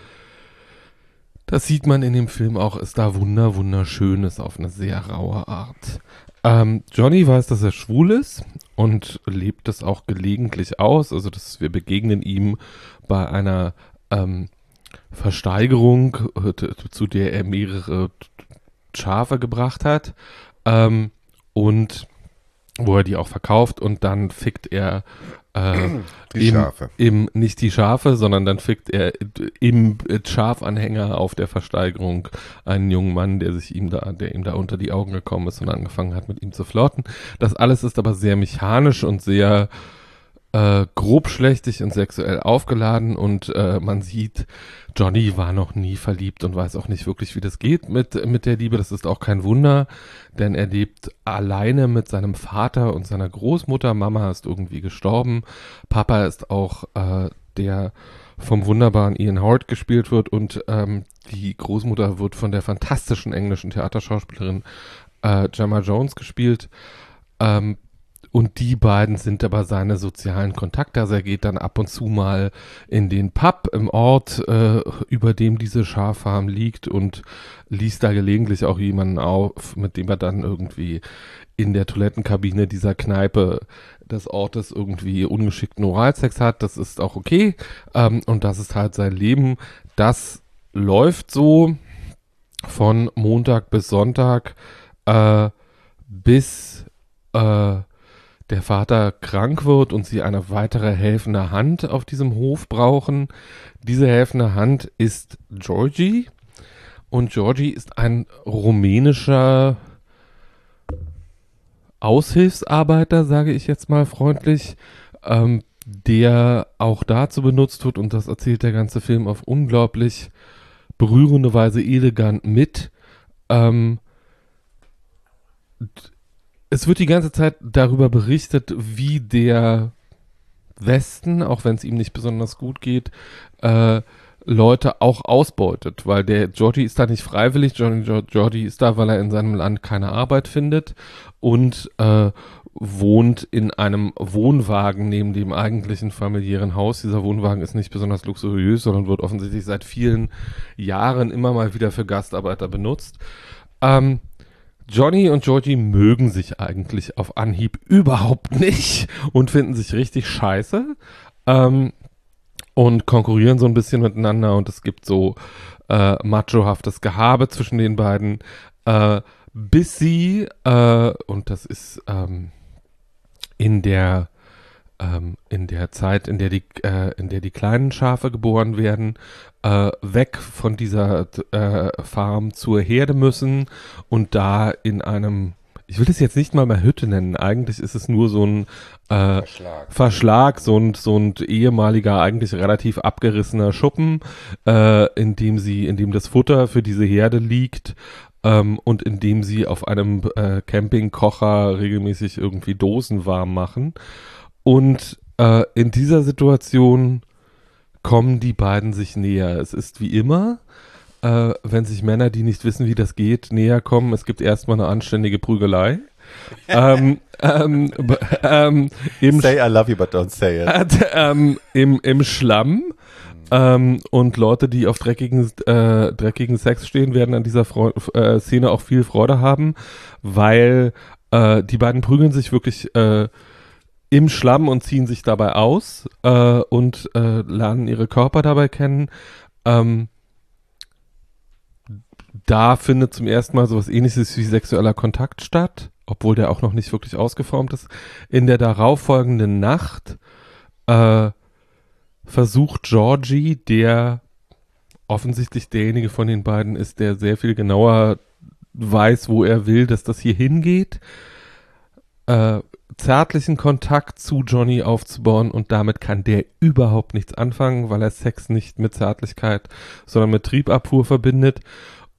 das sieht man in dem Film auch, ist da wunder, wunderschön ist auf eine sehr raue Art. Ähm, Johnny weiß, dass er schwul ist und lebt das auch gelegentlich aus, also das, wir begegnen ihm bei einer ähm, Versteigerung, zu der er mehrere Schafe gebracht hat, ähm, und wo er die auch verkauft und dann fickt er äh, die im, Schafe. Im, nicht die Schafe, sondern dann fickt er im Schafanhänger auf der Versteigerung einen jungen Mann, der sich ihm da, der ihm da unter die Augen gekommen ist und angefangen hat, mit ihm zu flirten. Das alles ist aber sehr mechanisch und sehr Äh, grobschlächtig und sexuell aufgeladen und äh, man sieht, Johnny war noch nie verliebt und weiß auch nicht wirklich, wie das geht mit, mit der Liebe. Das ist auch kein Wunder, denn er lebt alleine mit seinem Vater und seiner Großmutter. Mama ist irgendwie gestorben. Papa ist auch äh, der vom wunderbaren Ian Howard gespielt wird und ähm, die Großmutter wird von der fantastischen englischen Theaterschauspielerin äh, Gemma Jones gespielt. Ähm, Und die beiden sind aber seine sozialen Kontakte. Also er geht dann ab und zu mal in den Pub im Ort, äh, über dem diese Schaffarm liegt und liest da gelegentlich auch jemanden auf, mit dem er dann irgendwie in der Toilettenkabine dieser Kneipe des Ortes irgendwie ungeschickten Oralsex hat. Das ist auch okay. Ähm, und das ist halt sein Leben. Das läuft so von Montag bis Sonntag, äh, bis äh, der Vater krank wird und sie eine weitere helfende Hand auf diesem Hof brauchen. Diese helfende Hand ist Georgie. Und Georgie ist ein rumänischer Aushilfsarbeiter, sage ich jetzt mal freundlich, ähm, der auch dazu benutzt wird, und das erzählt der ganze Film auf unglaublich berührende Weise elegant mit, ähm, es wird die ganze Zeit darüber berichtet, wie der Westen, auch wenn es ihm nicht besonders gut geht, äh, Leute auch ausbeutet, weil der Georgie ist da nicht freiwillig, Georgie ist da, weil er in seinem Land keine Arbeit findet und äh, wohnt in einem Wohnwagen neben dem eigentlichen familiären Haus. Dieser Wohnwagen ist nicht besonders luxuriös, sondern wird offensichtlich seit vielen Jahren immer mal wieder für Gastarbeiter benutzt. Ähm, Johnny und Georgie mögen sich eigentlich auf Anhieb überhaupt nicht und finden sich richtig scheiße ähm, und konkurrieren so ein bisschen miteinander und es gibt so äh, machohaftes Gehabe zwischen den beiden, äh, bis sie, äh, und das ist ähm, in der ähm, in der Zeit, in der die äh, in der die kleinen Schafe geboren werden, äh, weg von dieser äh, Farm zur Herde müssen und da in einem, ich will das jetzt nicht mal mehr Hütte nennen, eigentlich ist es nur so ein äh, Verschlag. Verschlag, so ein, so ein ehemaliger, eigentlich relativ abgerissener Schuppen, äh, in dem sie, in dem das Futter für diese Herde liegt, ähm, und in dem sie auf einem äh, Campingkocher regelmäßig irgendwie Dosen warm machen. Und äh, in dieser Situation kommen die beiden sich näher. Es ist wie immer, äh, wenn sich Männer, die nicht wissen, wie das geht, näher kommen. Es gibt erstmal eine anständige Prügelei. ähm, ähm, ähm, im say I love you, but don't say it. Äh, ähm, im, im Schlamm. Ähm, und Leute, die auf dreckigen, äh, dreckigen Sex stehen, werden an dieser Freu- äh, Szene auch viel Freude haben, weil äh, die beiden prügeln sich wirklich äh, im Schlamm und ziehen sich dabei aus äh, und äh, lernen ihre Körper dabei kennen. Ähm, da findet zum ersten Mal sowas Ähnliches wie sexueller Kontakt statt, obwohl der auch noch nicht wirklich ausgeformt ist. In der darauffolgenden Nacht äh, versucht Georgie, der offensichtlich derjenige von den beiden ist, der sehr viel genauer weiß, wo er will, dass das hier hingeht, äh, zärtlichen Kontakt zu Johnny aufzubauen und damit kann der überhaupt nichts anfangen, weil er Sex nicht mit Zärtlichkeit, sondern mit Triebabfuhr verbindet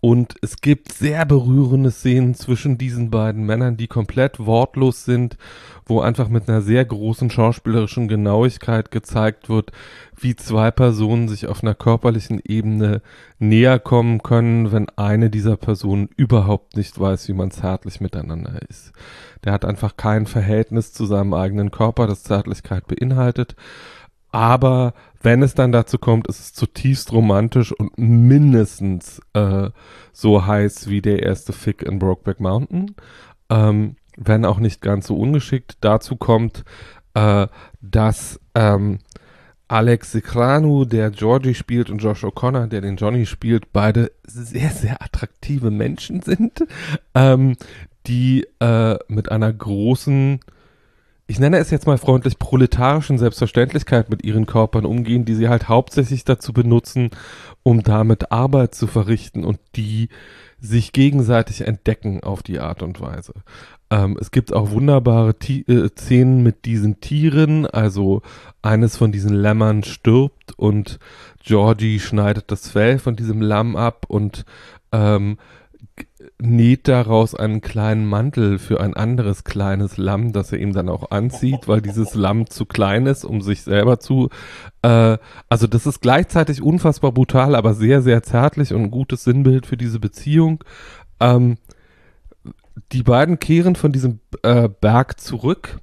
Und es gibt sehr berührende Szenen zwischen diesen beiden Männern, die komplett wortlos sind, wo einfach mit einer sehr großen schauspielerischen Genauigkeit gezeigt wird, wie zwei Personen sich auf einer körperlichen Ebene näher kommen können, wenn eine dieser Personen überhaupt nicht weiß, wie man zärtlich miteinander ist. Der hat einfach kein Verhältnis zu seinem eigenen Körper, das Zärtlichkeit beinhaltet. Aber wenn es dann dazu kommt, ist es zutiefst romantisch und mindestens äh, so heiß wie der erste Fick in Brokeback Mountain. Ähm, wenn auch nicht ganz so ungeschickt. Dazu kommt, äh, dass ähm, Alex Secranu, der Georgie spielt, und Josh O'Connor, der den Johnny spielt, beide sehr, sehr attraktive Menschen sind, ähm, die äh, mit einer großen, ich nenne es jetzt mal freundlich, proletarischen Selbstverständlichkeit mit ihren Körpern umgehen, die sie halt hauptsächlich dazu benutzen, um damit Arbeit zu verrichten und die sich gegenseitig entdecken auf die Art und Weise. Ähm, es gibt auch wunderbare Ti- äh, Szenen mit diesen Tieren, also eines von diesen Lämmern stirbt und Georgie schneidet das Fell von diesem Lamm ab und ähm, näht daraus einen kleinen Mantel für ein anderes kleines Lamm, das er ihm dann auch anzieht, weil dieses Lamm zu klein ist, um sich selber zu, äh, also das ist gleichzeitig unfassbar brutal, aber sehr, sehr zärtlich und ein gutes Sinnbild für diese Beziehung. Ähm, die beiden kehren von diesem äh, Berg zurück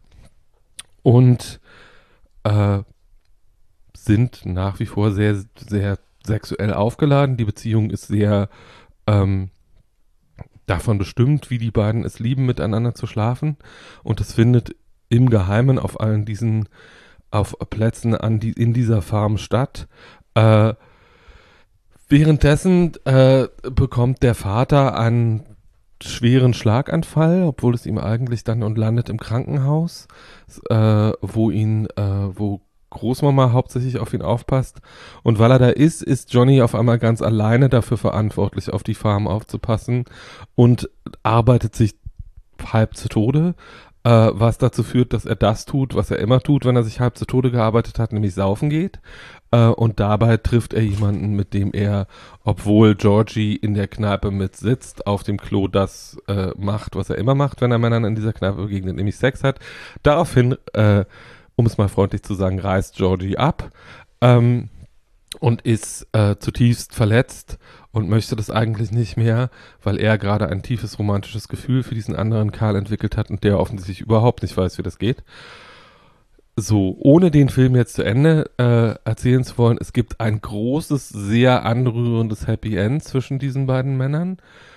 und äh, sind nach wie vor sehr, sehr sexuell aufgeladen. Die Beziehung ist sehr ähm, davon bestimmt, wie die beiden es lieben, miteinander zu schlafen. Und es findet im Geheimen auf allen diesen auf Plätzen an die, in dieser Farm statt. Äh, währenddessen äh, bekommt der Vater einen schweren Schlaganfall, obwohl es ihm eigentlich dann und landet im Krankenhaus, äh, wo ihn, äh, wo Großmama hauptsächlich auf ihn aufpasst. Und weil er da ist, ist Johnny auf einmal ganz alleine dafür verantwortlich, auf die Farm aufzupassen und arbeitet sich halb zu Tode, äh, was dazu führt, dass er das tut, was er immer tut, wenn er sich halb zu Tode gearbeitet hat, nämlich saufen geht. Äh, und dabei trifft er jemanden, mit dem er, obwohl Georgie in der Kneipe mit sitzt, auf dem Klo das äh, macht, was er immer macht, wenn er Männern in dieser Kneipe begegnet, nämlich Sex hat. Daraufhin äh, um es mal freundlich zu sagen, reißt Georgie ab ähm, und ist äh, zutiefst verletzt und möchte das eigentlich nicht mehr, weil er gerade ein tiefes romantisches Gefühl für diesen anderen Kerl entwickelt hat und der offensichtlich überhaupt nicht weiß, wie das geht. So, ohne den Film jetzt zu Ende äh, erzählen zu wollen, es gibt ein großes, sehr anrührendes Happy End zwischen diesen beiden Männern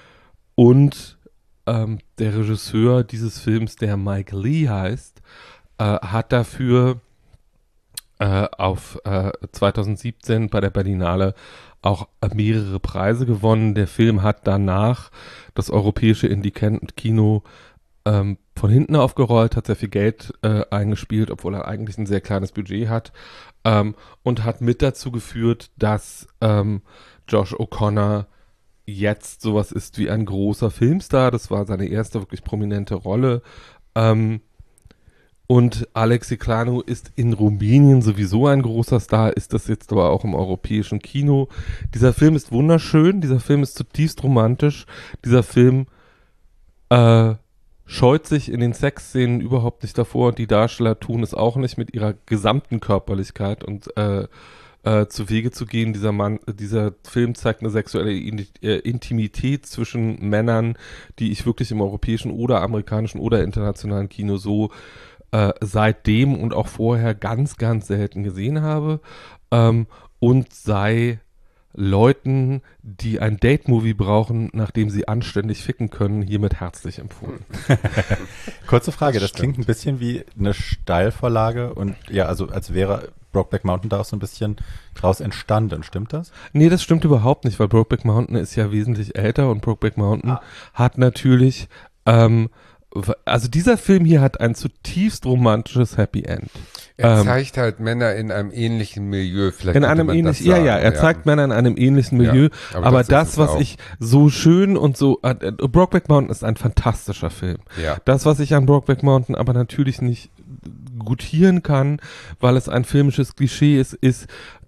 und ähm, der Regisseur dieses Films, der Mike Leigh heißt, hat dafür äh, auf äh, zwanzig siebzehn bei der Berlinale auch mehrere Preise gewonnen. Der Film hat danach das europäische Indie-Kino ähm, von hinten aufgerollt, hat sehr viel Geld äh, eingespielt, obwohl er eigentlich ein sehr kleines Budget hat, ähm, und hat mit dazu geführt, dass ähm, Josh O'Connor jetzt sowas ist wie ein großer Filmstar. Das war seine erste wirklich prominente Rolle. Ähm, Und Alex Secranu ist in Rumänien sowieso ein großer Star, ist das jetzt aber auch im europäischen Kino. Dieser Film ist wunderschön, dieser Film ist zutiefst romantisch, dieser Film äh, scheut sich in den Sexszenen überhaupt nicht davor und die Darsteller tun es auch nicht mit ihrer gesamten Körperlichkeit und äh, äh, zu Wege zu gehen. Dieser Mann, dieser Film zeigt eine sexuelle Intimität zwischen Männern, die ich wirklich im europäischen oder amerikanischen oder internationalen Kino so Äh, seitdem und auch vorher ganz, ganz selten gesehen habe, ähm, und sei Leuten, die ein Date-Movie brauchen, nachdem sie anständig ficken können, hiermit herzlich empfohlen. Kurze Frage, das, das klingt ein bisschen wie eine Steilvorlage und ja, also als wäre Brokeback Mountain da auch so ein bisschen draus entstanden, stimmt das? Nee, das stimmt überhaupt nicht, weil Brokeback Mountain ist ja wesentlich älter und Brokeback Mountain ah. hat natürlich ähm, also dieser Film hier hat ein zutiefst romantisches Happy End. Er ähm, zeigt halt Männer in einem ähnlichen Milieu. Vielleicht in einem ähnlichen, ja, ja, er ja. zeigt Männer in einem ähnlichen Milieu. Ja, aber, aber das, das was auch. ich so schön und so, äh, Brokeback Mountain ist ein fantastischer Film. Ja. Das, was ich an Brokeback Mountain aber natürlich nicht gutieren kann, weil es ein filmisches Klischee ist, ist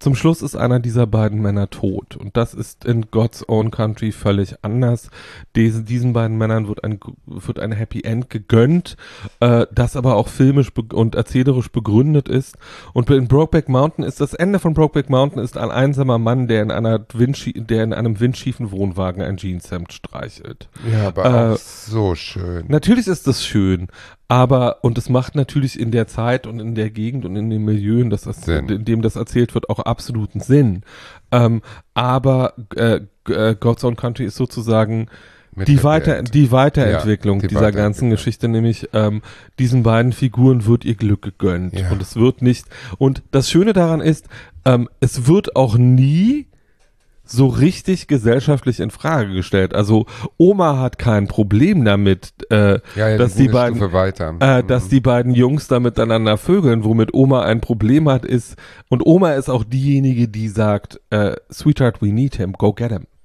zum Schluss ist einer dieser beiden Männer tot. Und das ist in God's Own Country völlig anders. Diese, diesen beiden Männern wird ein, wird ein Happy End gegönnt, äh, das aber auch filmisch be- und erzählerisch begründet ist. Und in Brokeback Mountain ist das Ende von Brokeback Mountain ist ein einsamer Mann, der in einer windschie- der in einem windschiefen Wohnwagen ein Jeanshemd streichelt. Ja, aber Äh, auch so schön. Natürlich ist das schön, aber, und es macht natürlich in der Zeit und in der Gegend und in dem Milieu, in, das, Sinn. in dem das erzählt wird, auch absoluten Sinn. Ähm, aber äh, äh, God's Own Country ist sozusagen Mit die, Happy Weiter, End. die Weiterentwicklung Ja, die dieser Weiterentwicklung. ganzen Geschichte, nämlich ähm, diesen beiden Figuren wird ihr Glück gegönnt. Ja. Und es wird nicht, und das Schöne daran ist, ähm, es wird auch nie so richtig gesellschaftlich in Frage gestellt. Also Oma hat kein Problem damit, äh, Ja, ja, dass die die sind eine beiden, Stufe weiter. äh, Mhm. dass die beiden Jungs da miteinander vögeln. Womit Oma ein Problem hat, ist, und Oma ist auch diejenige, die sagt, äh, Sweetheart, we need him, go get him.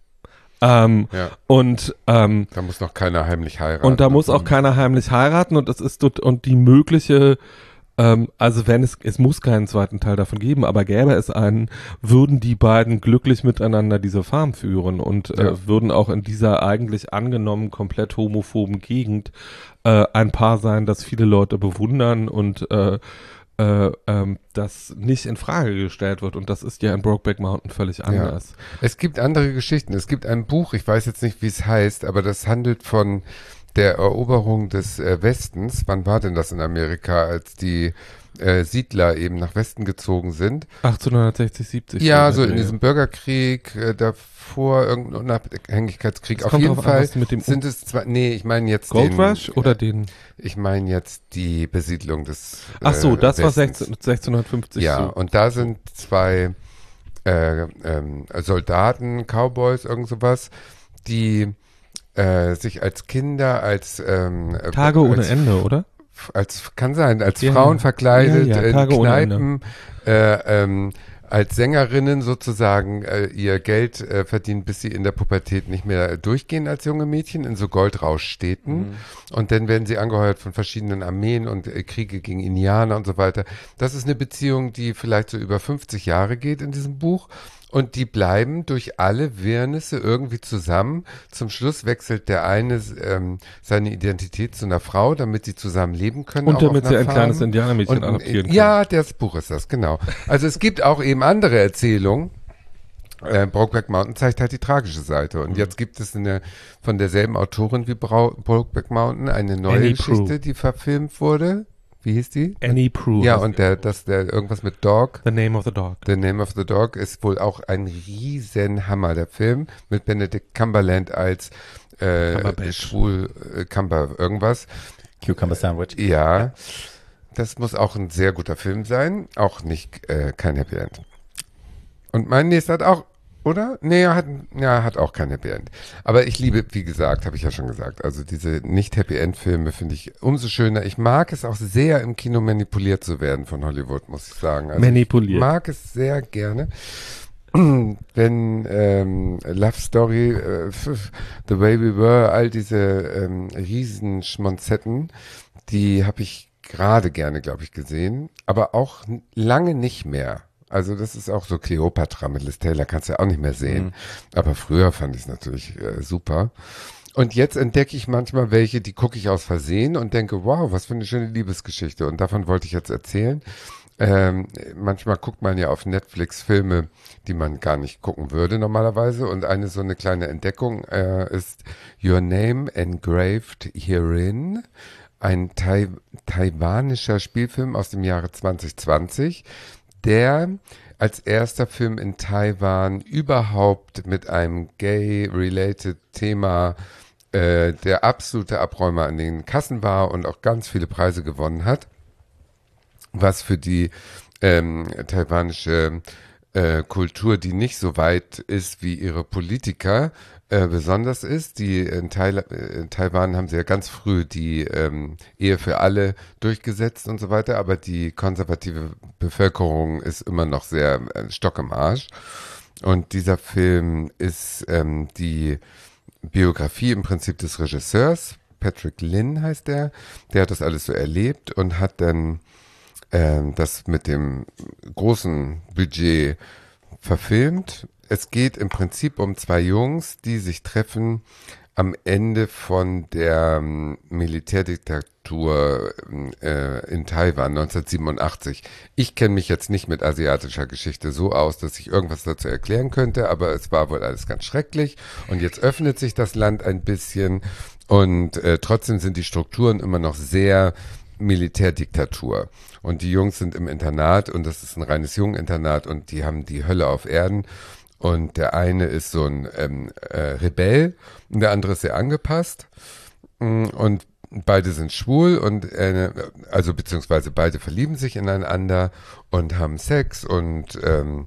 Ähm, Ja. und ähm, Da muss noch keiner heimlich heiraten. und da muss auch keiner heimlich heiraten und das ist dort, und die mögliche, ähm, also wenn es, es muss keinen zweiten Teil davon geben, aber gäbe es einen, würden die beiden glücklich miteinander diese Farm führen und Ja. äh, würden auch in dieser eigentlich angenommen komplett homophoben Gegend äh, ein Paar sein, das viele Leute bewundern und äh, äh, ähm, das nicht in Frage gestellt wird, und das ist ja in Brokeback Mountain völlig anders. Es gibt andere Geschichten. Es gibt ein Buch, ich weiß jetzt nicht, wie es heißt, aber das handelt von der Eroberung des äh, Westens. Wann war denn das in Amerika, als die äh, Siedler eben nach Westen gezogen sind? achtzehnhundertsechzig, siebzig. Ja, so der in Dreh. diesem Bürgerkrieg, äh, davor irgendein Unabhängigkeitskrieg. Es Auf kommt jeden drauf an, Fall was du mit dem sind es zwar, nee, ich meine jetzt Gold den, Rush oder äh, den? ich meine jetzt die Besiedlung des Ach so, äh, das war Westens. sechzehn, sechzehnhundertfünfzig. Ja, so. und da sind zwei äh, ähm, Soldaten, Cowboys, irgend sowas, die äh, sich als Kinder, als ähm, äh, Tage ohne als, Ende, oder? als kann sein, als Ja, Frauen ja. verkleidet, Ja, ja, in Tage ohne Kneipen, äh, ähm, als Sängerinnen sozusagen äh, ihr Geld äh, verdienen, bis sie in der Pubertät nicht mehr durchgehen als junge Mädchen in so Goldrauschstädten. Mhm. Und dann werden sie angeheuert von verschiedenen Armeen und äh, Kriege gegen Indianer und so weiter. Das ist eine Beziehung, die vielleicht so über fünfzig Jahre geht in diesem Buch. Und die bleiben durch alle Wirrnisse irgendwie zusammen. Zum Schluss wechselt der eine ähm, seine Identität zu einer Frau, damit sie zusammen leben können. Und auch damit auf sie einer ein Farm. kleines Indianermädchen Und, adoptieren können. Ja, das Buch ist das, genau. Also es gibt auch eben andere Erzählungen. Äh, Brokeback Mountain zeigt halt die tragische Seite. Und Mhm. jetzt gibt es eine, von derselben Autorin wie Brau Brokeback Mountain eine neue Annie Geschichte, Proulx. die verfilmt wurde. Wie hieß die? Annie Proulx. Ja, heißt und die. der, das, der irgendwas mit Dog. The Name of the Dog. The Name of the Dog ist wohl auch ein riesen Hammer, der Film, mit Benedict Cumberland als äh, Cumberbatch. schwul äh, Cumber irgendwas. Cucumber Sandwich. Ja, das muss auch ein sehr guter Film sein, auch nicht äh, kein Happy End. Und mein nächster hat auch, oder? Nee, er hat, ja, hat auch kein Happy End. Aber ich liebe, wie gesagt, habe ich ja schon gesagt, also diese Nicht-Happy-End-Filme finde ich umso schöner. Ich mag es auch sehr, im Kino manipuliert zu werden von Hollywood, muss ich sagen. Also Manipuliert. Ich mag es sehr gerne. Wenn ähm, Love Story, äh, The Way We Were, all diese ähm, Riesenschmonzetten, die habe ich gerade gerne, glaube ich, gesehen, aber auch n- lange nicht mehr. Also das ist auch so Cleopatra mit Liz Taylor, kannst du ja auch nicht mehr sehen. Mhm. Aber früher fand ich es natürlich äh, super. Und jetzt entdecke ich manchmal welche, die gucke ich aus Versehen und denke, wow, was für eine schöne Liebesgeschichte. Und davon wollte ich jetzt erzählen. Ähm, manchmal guckt man ja auf Netflix Filme, die man gar nicht gucken würde normalerweise. Und eine so eine kleine Entdeckung äh, ist Your Name Engraved Herein, ein Tai- taiwanischer Spielfilm aus dem Jahre zwanzig zwanzig, der als erster Film in Taiwan überhaupt mit einem gay-related Thema äh, der absolute Abräumer an den Kassen war und auch ganz viele Preise gewonnen hat, was für die ähm, taiwanische äh, Kultur, die nicht so weit ist wie ihre Politiker, äh, besonders ist. Die in, Teil, in Taiwan haben sie ja ganz früh die ähm, Ehe für alle durchgesetzt und so weiter, aber die konservative Bevölkerung ist immer noch sehr äh, Stock im Arsch. Und dieser Film ist ähm, die Biografie im Prinzip des Regisseurs. Patrick Lin heißt der. Der hat das alles so erlebt und hat dann ähm, das mit dem großen Budget verfilmt. Es geht im Prinzip um zwei Jungs, die sich treffen am Ende von der ähm, Militärdiktatur äh, in Taiwan neunzehnhundertsiebenundachtzig. Ich kenne mich jetzt nicht mit asiatischer Geschichte so aus, dass ich irgendwas dazu erklären könnte, aber es war wohl alles ganz schrecklich und jetzt öffnet sich das Land ein bisschen und äh, trotzdem sind die Strukturen immer noch sehr Militärdiktatur. Und die Jungs sind im Internat und das ist ein reines Jungeninternat und die haben die Hölle auf Erden. Und der eine ist so ein ähm, äh, Rebell und der andere ist sehr angepasst. Und beide sind schwul und äh, also beziehungsweise beide verlieben sich ineinander und haben Sex und ähm,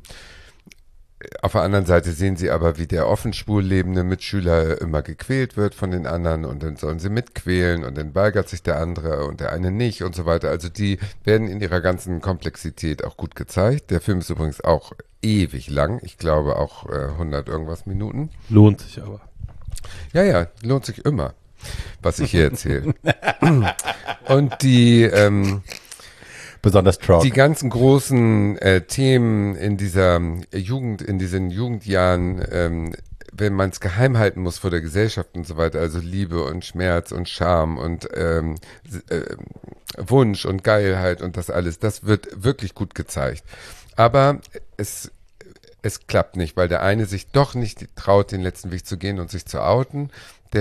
auf der anderen Seite sehen sie aber, wie der offen schwul lebende Mitschüler immer gequält wird von den anderen und dann sollen sie mitquälen und dann weigert sich der andere und der eine nicht und so weiter. Also die werden in ihrer ganzen Komplexität auch gut gezeigt. Der Film ist übrigens auch ewig lang. Ich glaube auch äh, hundert irgendwas Minuten. Lohnt sich aber. Ja, ja, lohnt sich immer, was ich hier erzähle. Und die... Ähm, Besonders Trout. Die ganzen großen äh, Themen in dieser Jugend, in diesen Jugendjahren, ähm, wenn man es geheim halten muss vor der Gesellschaft und so weiter, also Liebe und Schmerz und Scham und ähm, äh, Wunsch und Geilheit und das alles, das wird wirklich gut gezeigt. Aber es, es klappt nicht, weil der eine sich doch nicht traut, den letzten Weg zu gehen und sich zu outen.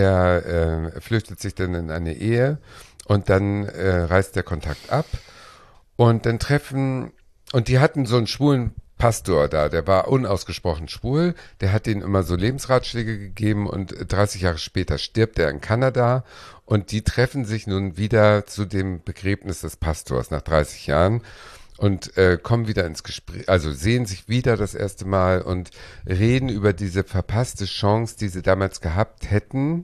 Der äh, flüchtet sich dann in eine Ehe und dann äh, reißt der Kontakt ab. Und dann treffen, und die hatten so einen schwulen Pastor da, der war unausgesprochen schwul, der hat denen immer so Lebensratschläge gegeben und dreißig Jahre später stirbt er in Kanada und die treffen sich nun wieder zu dem Begräbnis des Pastors nach dreißig Jahren und äh, kommen wieder ins Gespräch, also sehen sich wieder das erste Mal und reden über diese verpasste Chance, die sie damals gehabt hätten,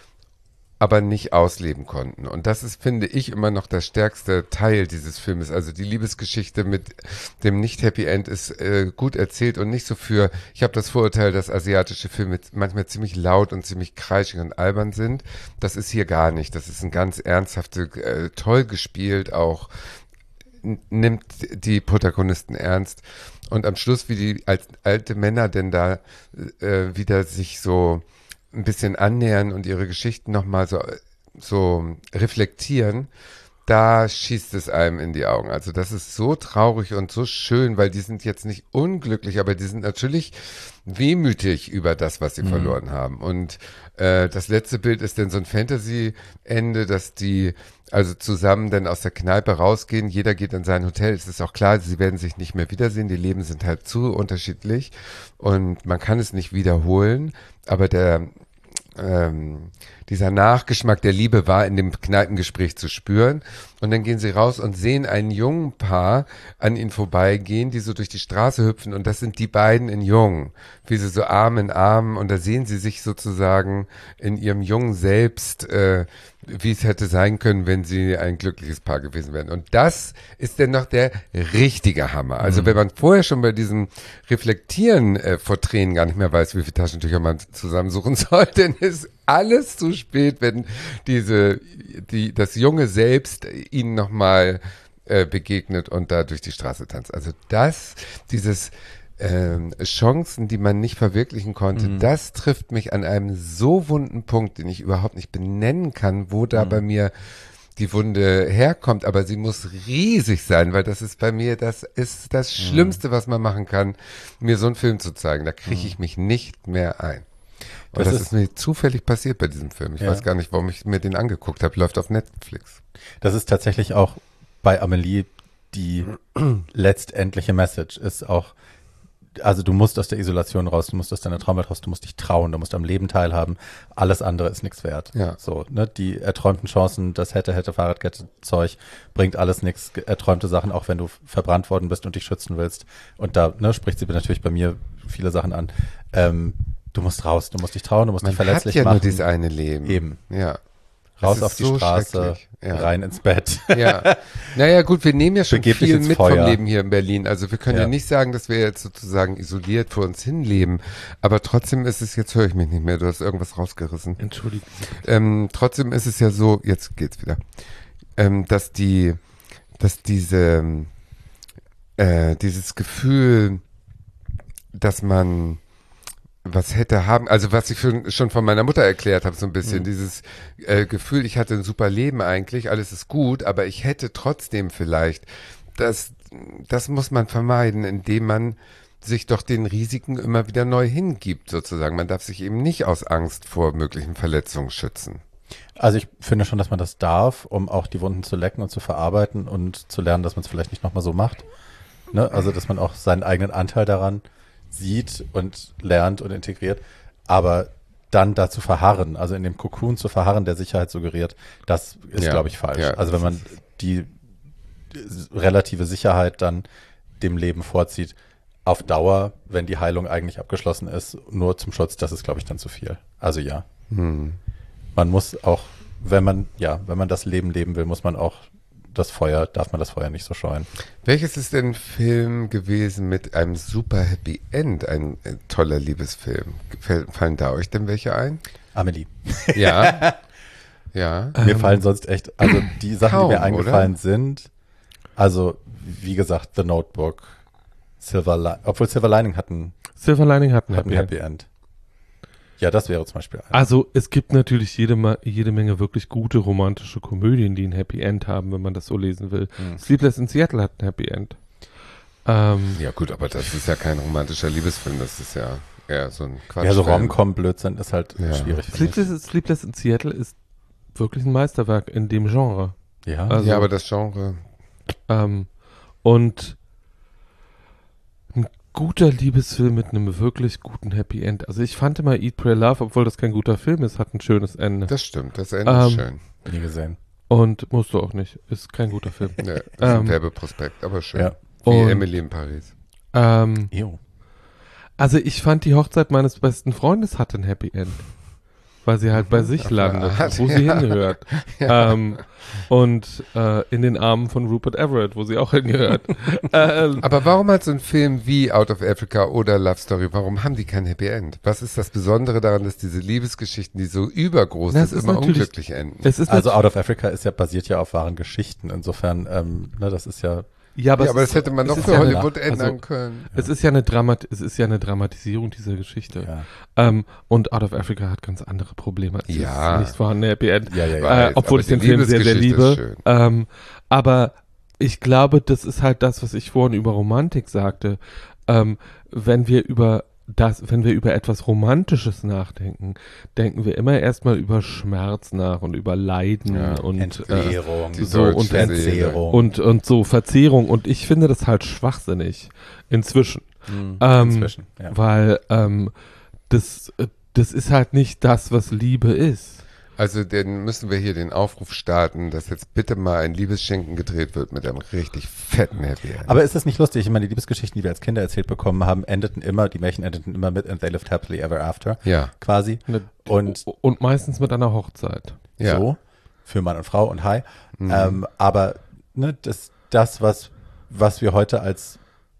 aber nicht ausleben konnten. Und das ist, finde ich, immer noch der stärkste Teil dieses Filmes. Also die Liebesgeschichte mit dem Nicht-Happy End ist äh, gut erzählt und nicht so für, ich habe das Vorurteil, dass asiatische Filme manchmal ziemlich laut und ziemlich kreischig und albern sind. Das ist hier gar nicht. Das ist ein ganz ernsthafte, äh, toll gespielt, auch n- nimmt die Protagonisten ernst. Und am Schluss, wie die als alte Männer denn da äh, wieder sich so ein bisschen annähern und ihre Geschichten nochmal so, so reflektieren, da schießt es einem in die Augen. Also das ist so traurig und so schön, weil die sind jetzt nicht unglücklich, aber die sind natürlich wehmütig über das, was sie mhm. verloren haben. Und äh, das letzte Bild ist dann so ein Fantasy-Ende, dass die also zusammen dann aus der Kneipe rausgehen, jeder geht in sein Hotel. Es ist auch klar, sie werden sich nicht mehr wiedersehen, die Leben sind halt zu unterschiedlich und man kann es nicht wiederholen, aber der ähm, dieser Nachgeschmack der Liebe war in dem Kneipengespräch zu spüren. Und dann gehen sie raus und sehen ein jungen Paar an ihnen vorbeigehen, die so durch die Straße hüpfen. Und das sind die beiden in Jung, wie sie so Arm in Arm. Und da sehen sie sich sozusagen in ihrem jungen Selbst, äh, wie es hätte sein können, wenn sie ein glückliches Paar gewesen wären. Und das ist dann noch der richtige Hammer. Also mhm. wenn man vorher schon bei diesem Reflektieren äh, vor Tränen gar nicht mehr weiß, wie viele Taschentücher man zusammensuchen soll, dann ist alles zu spät, wenn diese, die, das junge Selbst ihnen nochmal äh, begegnet und da durch die Straße tanzt. Also das, dieses ähm, Chancen, die man nicht verwirklichen konnte, mhm. das trifft mich an einem so wunden Punkt, den ich überhaupt nicht benennen kann, wo da mhm. bei mir die Wunde herkommt, aber sie muss riesig sein, weil das ist bei mir, das ist das mhm. Schlimmste, was man machen kann, mir so einen Film zu zeigen. Da kriege ich mich nicht mehr ein. Und das, das ist, ist mir zufällig passiert bei diesem Film. Ich ja. weiß gar nicht, warum ich mir den angeguckt habe. Läuft auf Netflix. Das ist tatsächlich auch bei Amelie die letztendliche Message. Ist auch, also du musst aus der Isolation raus, du musst aus deiner Traumwelt raus, du musst dich trauen, du musst am Leben teilhaben. Alles andere ist nichts wert. Ja. So, ne, die erträumten Chancen, das hätte, hätte Fahrradkette-Zeug, bringt alles nichts. Erträumte Sachen, auch wenn du verbrannt worden bist und dich schützen willst. Und da ne, spricht sie natürlich bei mir viele Sachen an. Ähm, Du musst raus, du musst dich trauen, du musst Man dich verletzlich hat ja machen. nur dieses eine Leben. Eben. Ja. Raus auf die so Straße, ja. rein ins Bett. Ja. Naja, gut, wir nehmen ja schon Begeb viel mit Feuer. vom Leben hier in Berlin. Also wir können ja. ja nicht sagen, dass wir jetzt sozusagen isoliert vor uns hinleben. Aber trotzdem ist es, jetzt höre ich mich nicht mehr, du hast irgendwas rausgerissen. Entschuldigung. Ähm, trotzdem ist es ja so, jetzt geht's wieder, ähm, dass die, dass diese, äh, dieses Gefühl, dass man was hätte haben, also was ich für, schon von meiner Mutter erklärt habe, so ein bisschen, mhm. dieses äh, Gefühl, ich hatte ein super Leben eigentlich, alles ist gut, aber ich hätte trotzdem vielleicht, das, das muss man vermeiden, indem man sich doch den Risiken immer wieder neu hingibt, sozusagen. Man darf sich eben nicht aus Angst vor möglichen Verletzungen schützen. Also ich finde schon, dass man das darf, um auch die Wunden zu lecken und zu verarbeiten und zu lernen, dass man es vielleicht nicht nochmal so macht. Ne? Also dass man auch seinen eigenen Anteil daran sieht und lernt und integriert, aber dann dazu verharren, also in dem Kokon zu verharren, der Sicherheit suggeriert, das ist, ja, glaube ich, falsch. Ja, also wenn man die relative Sicherheit dann dem Leben vorzieht, auf Dauer, wenn die Heilung eigentlich abgeschlossen ist, nur zum Schutz, das ist, glaube ich, dann zu viel. Also ja. Hm. Man muss auch, wenn man, ja, wenn man das Leben leben will, muss man auch das Feuer, darf man das Feuer nicht so scheuen. Welches ist denn ein Film gewesen mit einem super Happy End, ein, ein toller Liebesfilm? Fallen da euch denn welche ein? Amelie. Ja. Ja. Mir ähm, fallen sonst echt, also die Sachen, kaum, die mir eingefallen oder? sind, also wie gesagt, The Notebook, Silver Lining, obwohl Silver Lining hatten Silver Lining hatten hat ein Happy End. End. Ja, das wäre zum Beispiel ein. Also es gibt natürlich jede, jede Menge wirklich gute romantische Komödien, die ein Happy End haben, wenn man das so lesen will. Hm. Sleepless in Seattle hat ein Happy End. Ähm, ja gut, aber das ist ja kein romantischer Liebesfilm, das ist ja eher so ein Quatsch. Ja, so Rom-Com-Blödsinn ist halt ja. schwierig. Sleepless, Sleepless in Seattle ist wirklich ein Meisterwerk in dem Genre. Ja, also, ja aber das Genre. Ähm, und ein guter Liebesfilm mit einem wirklich guten Happy End. Also ich fand immer Eat, Pray, Love, obwohl das kein guter Film ist, hat ein schönes Ende. Das stimmt, das Ende ähm, ist schön. Nie gesehen. Und musst du auch nicht. Ist kein guter Film. Nee, das ist ein ähm, Werbeprospekt, aber schön. Ja. Wie und, Emily in Paris. Ähm, also ich fand, die Hochzeit meines besten Freundes hatte ein Happy End. Weil sie halt bei sich landet, wo ja. sie hingehört. Ja. Ähm, und äh, in den Armen von Rupert Everett, wo sie auch hingehört. ähm, Aber warum hat so ein Film wie Out of Africa oder Love Story, warum haben die kein Happy End? Was ist das Besondere daran, dass diese Liebesgeschichten, die so übergroß Na, sind, immer unglücklich enden? Es ist also Out of Africa ist ja basiert ja auf wahren Geschichten. Insofern, ähm, ne, das ist ja Ja, aber, ja, aber das hätte man doch für ja Hollywood eine, ändern also, können. Es ist ja eine Dramat, es ist ja eine Dramatisierung dieser Geschichte. Ja. Ähm, und Out of Africa hat ganz andere Probleme. Es ja. ist nicht vorhanden Happy End. Ja, ja, ja, äh, obwohl ich den Film sehr, sehr liebe. Ähm, aber ich glaube, das ist halt das, was ich vorhin über Romantik sagte. Ähm, wenn wir über das, wenn wir über etwas Romantisches nachdenken, denken wir immer erstmal über Schmerz nach und über Leiden ja, und Entbehrung, äh, so und Verzehrung und und so Verzehrung und ich finde das halt schwachsinnig inzwischen, mhm, ähm, inzwischen ja. weil ähm, das das ist halt nicht das, was Liebe ist. Also dann müssen wir hier den Aufruf starten, dass jetzt bitte mal ein Liebesschinken gedreht wird mit einem richtig fetten Happy End. Aber ist das nicht lustig? Ich meine, die Liebesgeschichten, die wir als Kinder erzählt bekommen haben, endeten immer, die Märchen endeten immer mit And They Lived Happily Ever After. Ja. Quasi. Und, und meistens mit einer Hochzeit. Ja. So. Für Mann und Frau und Hi. Mhm. Ähm, aber ne, das, das was, was wir heute als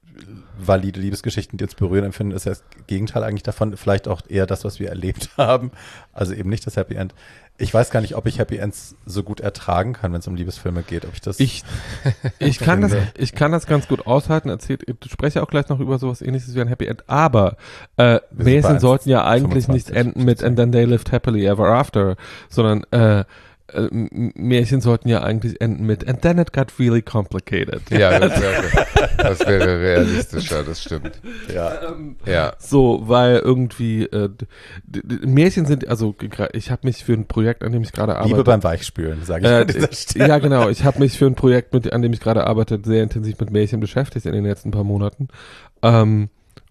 valide Liebesgeschichten, die uns berühren, empfinden, ist das Gegenteil eigentlich davon. Vielleicht auch eher das, was wir erlebt haben. Also eben nicht das Happy End. Ich weiß gar nicht, ob ich Happy Ends so gut ertragen kann, wenn es um Liebesfilme geht. Ob ich das. Ich, ich, kann das ich kann das ganz gut aushalten. Erzählt, ich spreche auch gleich noch über sowas Ähnliches wie ein Happy End. Aber äh, Märchen sollten ja eigentlich nicht enden mit And Then They Lived Happily Ever After, sondern äh, Äh, Märchen sollten ja eigentlich enden mit And then it got really complicated. Ja, das wäre, das wäre realistischer, das stimmt. Ja. Ähm, ja. So, weil irgendwie äh, d- d- Märchen sind, also ich habe mich für ein Projekt, an dem ich gerade arbeite. Liebe beim Weichspülen, sage ich äh, an dieser Stelle. Ja, genau. Ich habe mich für ein Projekt, mit, an dem ich gerade arbeite, sehr intensiv mit Märchen beschäftigt in den letzten paar Monaten. Ähm,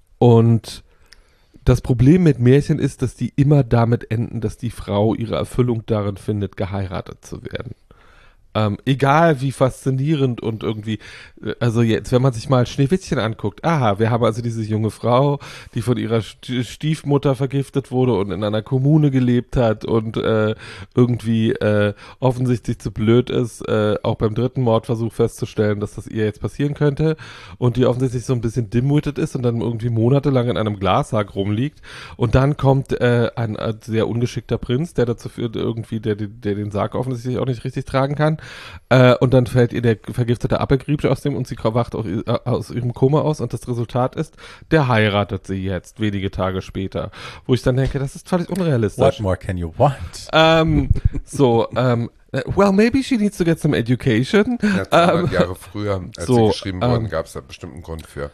und das Problem mit Märchen ist, dass die immer damit enden, dass die Frau ihre Erfüllung darin findet, geheiratet zu werden. Ähm, egal wie faszinierend und irgendwie, also jetzt, wenn man sich mal Schneewittchen anguckt, aha, wir haben also diese junge Frau, die von ihrer Stiefmutter vergiftet wurde und in einer Kommune gelebt hat und äh, irgendwie äh, offensichtlich zu blöd ist, äh, auch beim dritten Mordversuch festzustellen, dass das ihr jetzt passieren könnte und die offensichtlich so ein bisschen dimwitted ist und dann irgendwie monatelang in einem Glassack rumliegt und dann kommt äh, ein, ein sehr ungeschickter Prinz, der dazu führt, irgendwie, der, der den Sarg offensichtlich auch nicht richtig tragen kann Äh, und dann fällt ihr der vergiftete Apfelgriebsch aus dem und sie wacht aus, äh, aus ihrem Koma aus und das Resultat ist, der heiratet sie jetzt, wenige Tage später. Wo ich dann denke, das ist völlig unrealistisch. What more can you want? Ähm, so, ähm, well, maybe she needs to get some education. Ja, zweihundert Ähm, Jahre früher, als so, sie geschrieben ähm, wurden, gab es da bestimmt einen Grund für.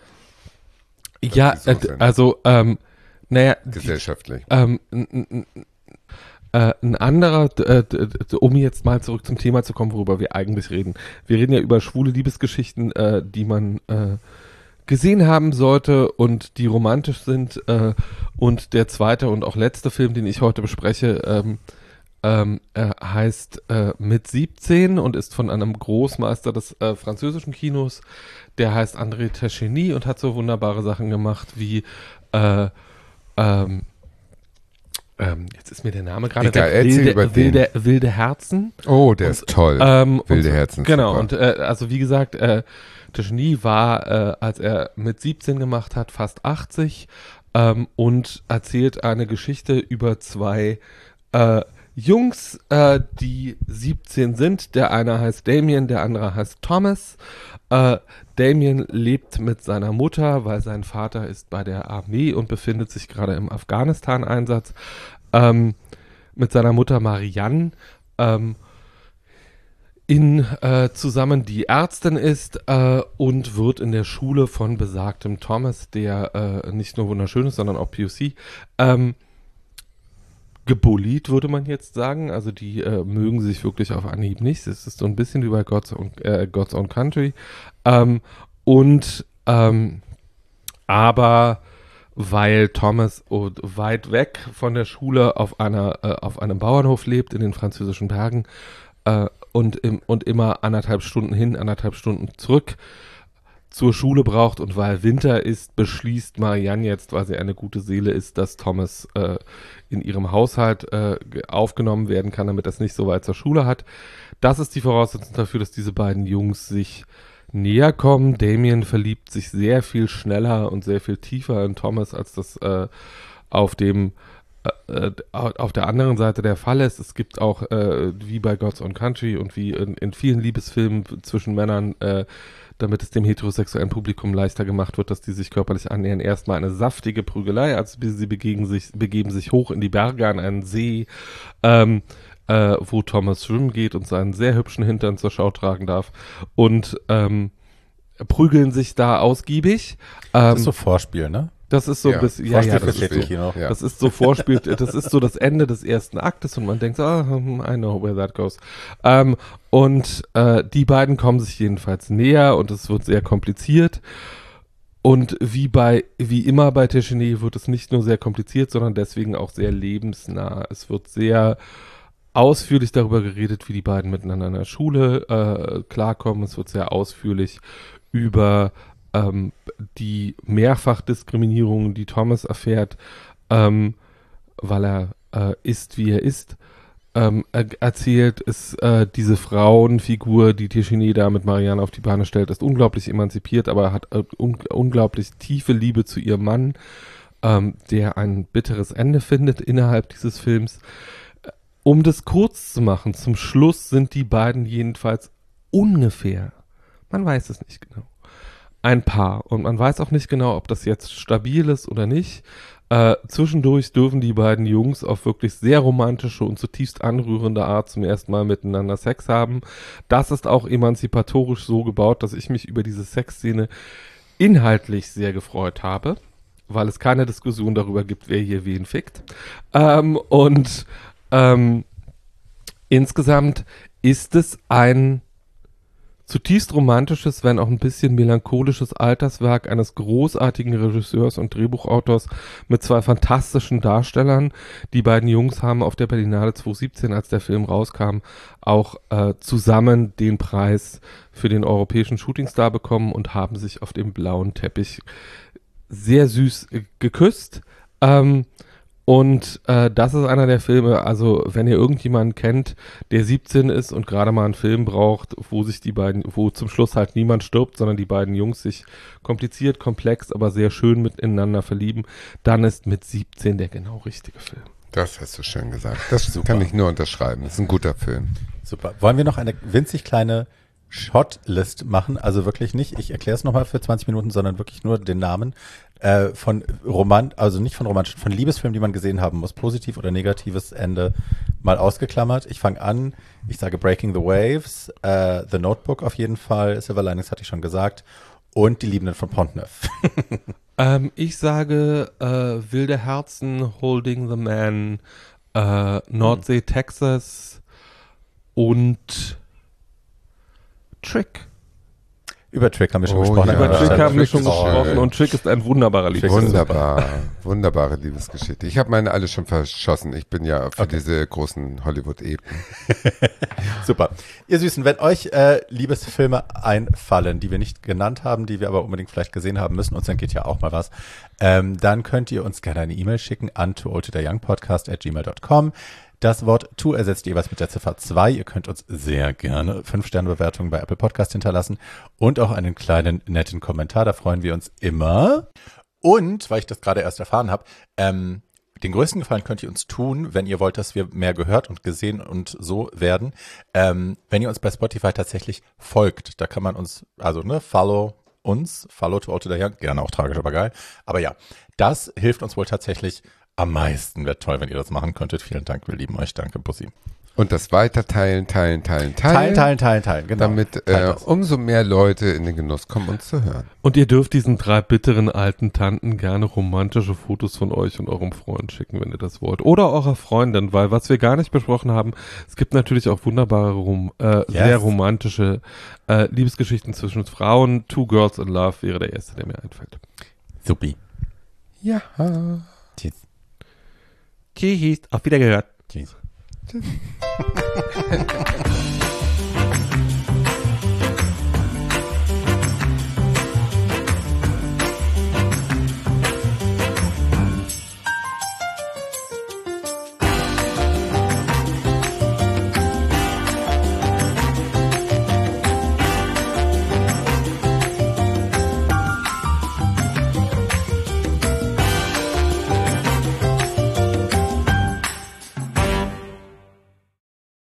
Ja, sie so äh, sind. also, ähm, naja, Gesellschaftlich. ähm, n- n- n- äh, ein anderer, äh, d- d- um jetzt mal zurück zum Thema zu kommen, worüber wir eigentlich reden. Wir reden ja über schwule Liebesgeschichten, äh, die man äh, gesehen haben sollte und die romantisch sind. Äh, und der zweite und auch letzte Film, den ich heute bespreche, ähm, ähm, äh, heißt äh, Mit siebzehn und ist von einem Großmeister des äh, französischen Kinos. Der heißt André Téchiné und hat so wunderbare Sachen gemacht wie äh, ähm, ähm, jetzt ist mir der Name gerade Egal, weg. erzähl über Wilde, den. wilde, wilde Herzen. Oh, der ist toll. Ähm, Wilde und, Herzen. Genau, super. und äh, also wie gesagt, äh, Téchiné war, äh, als er mit siebzehn gemacht hat, fast achtzig ähm, und erzählt eine Geschichte über zwei äh, Jungs, äh, die siebzehn sind. Der eine heißt Damien, der andere heißt Thomas. Äh, Damien lebt mit seiner Mutter, weil sein Vater ist bei der Armee und befindet sich gerade im Afghanistan-Einsatz. Ähm, mit seiner Mutter Marianne. Ähm, in äh, zusammen die Ärztin ist äh, und wird in der Schule von besagtem Thomas, der äh, nicht nur wunderschön ist, sondern auch P O C, ähm, gebullied, würde man jetzt sagen. Also die äh, mögen sich wirklich auf Anhieb nicht. Es ist so ein bisschen wie bei God's Own, äh, God's Own Country. Ähm, und ähm, aber weil Thomas oh, weit weg von der Schule auf einer äh, auf einem Bauernhof lebt in den französischen Bergen äh, und im, und immer anderthalb Stunden hin, anderthalb Stunden zurück zur Schule braucht und weil Winter ist, beschließt Marianne jetzt, weil sie eine gute Seele ist, dass Thomas äh, in ihrem Haushalt äh, aufgenommen werden kann, damit er es nicht so weit zur Schule hat. Das ist die Voraussetzung dafür, dass diese beiden Jungs sich näher kommen. Damien verliebt sich sehr viel schneller und sehr viel tiefer in Thomas, als das äh, auf dem äh, auf der anderen Seite der Fall ist. Es gibt auch, äh, wie bei God's Own Country und wie in, in vielen Liebesfilmen zwischen Männern, äh, damit es dem heterosexuellen Publikum leichter gemacht wird, dass die sich körperlich annähern, erstmal eine saftige Prügelei, also sie begeben sich, begeben sich hoch in die Berge an einen See, ähm, äh, wo Thomas schwimmen geht und seinen sehr hübschen Hintern zur Schau tragen darf und ähm, prügeln sich da ausgiebig. Ähm, Das ist so Vorspiel, ne? Das ist so Ja, ein bisschen, ja, Vorspiel ja, für das ist, Tätigkino. Ja. das ist so Vorspiel, das ist so das Ende des ersten Aktes und man denkt, ah, I know where that goes. Ähm, und äh, die beiden kommen sich jedenfalls näher und es wird sehr kompliziert. Und wie bei, wie immer bei Téchiné wird es nicht nur sehr kompliziert, sondern deswegen auch sehr lebensnah. Es wird sehr ausführlich darüber geredet, wie die beiden miteinander in der Schule äh, klarkommen. Es wird sehr ausführlich über ähm, die Mehrfachdiskriminierung, die Thomas erfährt, ähm, weil er äh, ist, wie er ist, ähm, er, erzählt. Ist äh, diese Frauenfigur, die Téchiné da mit Marianne auf die Beine stellt, ist unglaublich emanzipiert, aber hat äh, un unglaublich tiefe Liebe zu ihrem Mann, ähm, der ein bitteres Ende findet innerhalb dieses Films. Um das kurz zu machen, zum Schluss sind die beiden jedenfalls ungefähr, man weiß es nicht genau, ein Paar. Und man weiß auch nicht genau, ob das jetzt stabil ist oder nicht. Äh, zwischendurch dürfen die beiden Jungs auf wirklich sehr romantische und zutiefst anrührende Art zum ersten Mal miteinander Sex haben. Das ist auch emanzipatorisch so gebaut, dass ich mich über diese Sexszene inhaltlich sehr gefreut habe, weil es keine Diskussion darüber gibt, wer hier wen fickt. Ähm, und ähm, insgesamt ist es ein zutiefst romantisches, wenn auch ein bisschen melancholisches Alterswerk eines großartigen Regisseurs und Drehbuchautors mit zwei fantastischen Darstellern. Die beiden Jungs haben auf der Berlinale zwanzig siebzehn, als der Film rauskam, auch äh, zusammen den Preis für den europäischen Shootingstar bekommen und haben sich auf dem blauen Teppich sehr süß äh, geküsst. Ähm, Und äh, das ist einer der Filme, also wenn ihr irgendjemanden kennt, der siebzehn ist und gerade mal einen Film braucht, wo sich die beiden, wo zum Schluss halt niemand stirbt, sondern die beiden Jungs sich kompliziert, komplex, aber sehr schön miteinander verlieben, dann ist Mit siebzehn der genau richtige Film. Das hast du schön gesagt. Das Super. kann ich nur unterschreiben. Das ist ein guter Film. Super. Wollen wir noch eine winzig kleine Shotlist machen? Also wirklich nicht, ich erkläre es nochmal für zwanzig Minuten, sondern wirklich nur den Namen äh, von Roman, also nicht von romantischen, von Liebesfilmen, die man gesehen haben muss. Positiv oder negatives Ende mal ausgeklammert. Ich fange an. Ich sage Breaking the Waves, äh, The Notebook auf jeden Fall, Silver Linings hatte ich schon gesagt und Die Liebenden von Pont-Neuf. Ähm, ich sage äh, Wilde Herzen, Holding the Man, äh, Nordsee, hm. Texas und Trick. Über Trick haben wir schon Oh gesprochen. ja. Über Trick Ja, haben wir Trick schon ist gesprochen schön. und Trick ist ein wunderbarer Lied. Wunderbar, wunderbare Liebesgeschichte. Ich habe meine alle schon verschossen. Ich bin ja für Okay. diese großen Hollywood-Epen. Super. Ihr Süßen, wenn euch äh, Liebesfilme einfallen, die wir nicht genannt haben, die wir aber unbedingt vielleicht gesehen haben müssen, uns dann geht ja auch mal was, ähm, dann könnt ihr uns gerne eine E-Mail schicken an too old to die young podcast at gmail dot com. Das Wort to ersetzt jeweils mit der Ziffer zwei. Ihr könnt uns sehr gerne fünf Sterne Bewertungen bei Apple Podcast hinterlassen und auch einen kleinen netten Kommentar. Da freuen wir uns immer. Und, weil ich das gerade erst erfahren habe, ähm, den größten Gefallen könnt ihr uns tun, wenn ihr wollt, dass wir mehr gehört und gesehen und so werden, ähm, wenn ihr uns bei Spotify tatsächlich folgt. Da kann man uns, also ne, follow uns, follow to old to the young, gerne auch tragisch, aber geil. Aber ja, das hilft uns wohl tatsächlich am meisten. Wäre toll, wenn ihr das machen könntet. Vielen Dank, wir lieben euch. Danke, Bussi. Und das weiter teilen, teilen, teilen, teilen. Teilen, teilen, teilen, teilen, genau. Damit äh, umso mehr Leute in den Genuss kommen, uns zu hören. Und ihr dürft diesen drei bitteren alten Tanten gerne romantische Fotos von euch und eurem Freund schicken, wenn ihr das wollt. Oder eurer Freundin, weil was wir gar nicht besprochen haben, es gibt natürlich auch wunderbare, rom äh, yes. sehr romantische äh, Liebesgeschichten zwischen Frauen. Two Girls in Love wäre der erste, der mir einfällt. Supi. Ja. Tschüss. Tschüss. Auf Wiedergehört. Tschüss. Tschüss.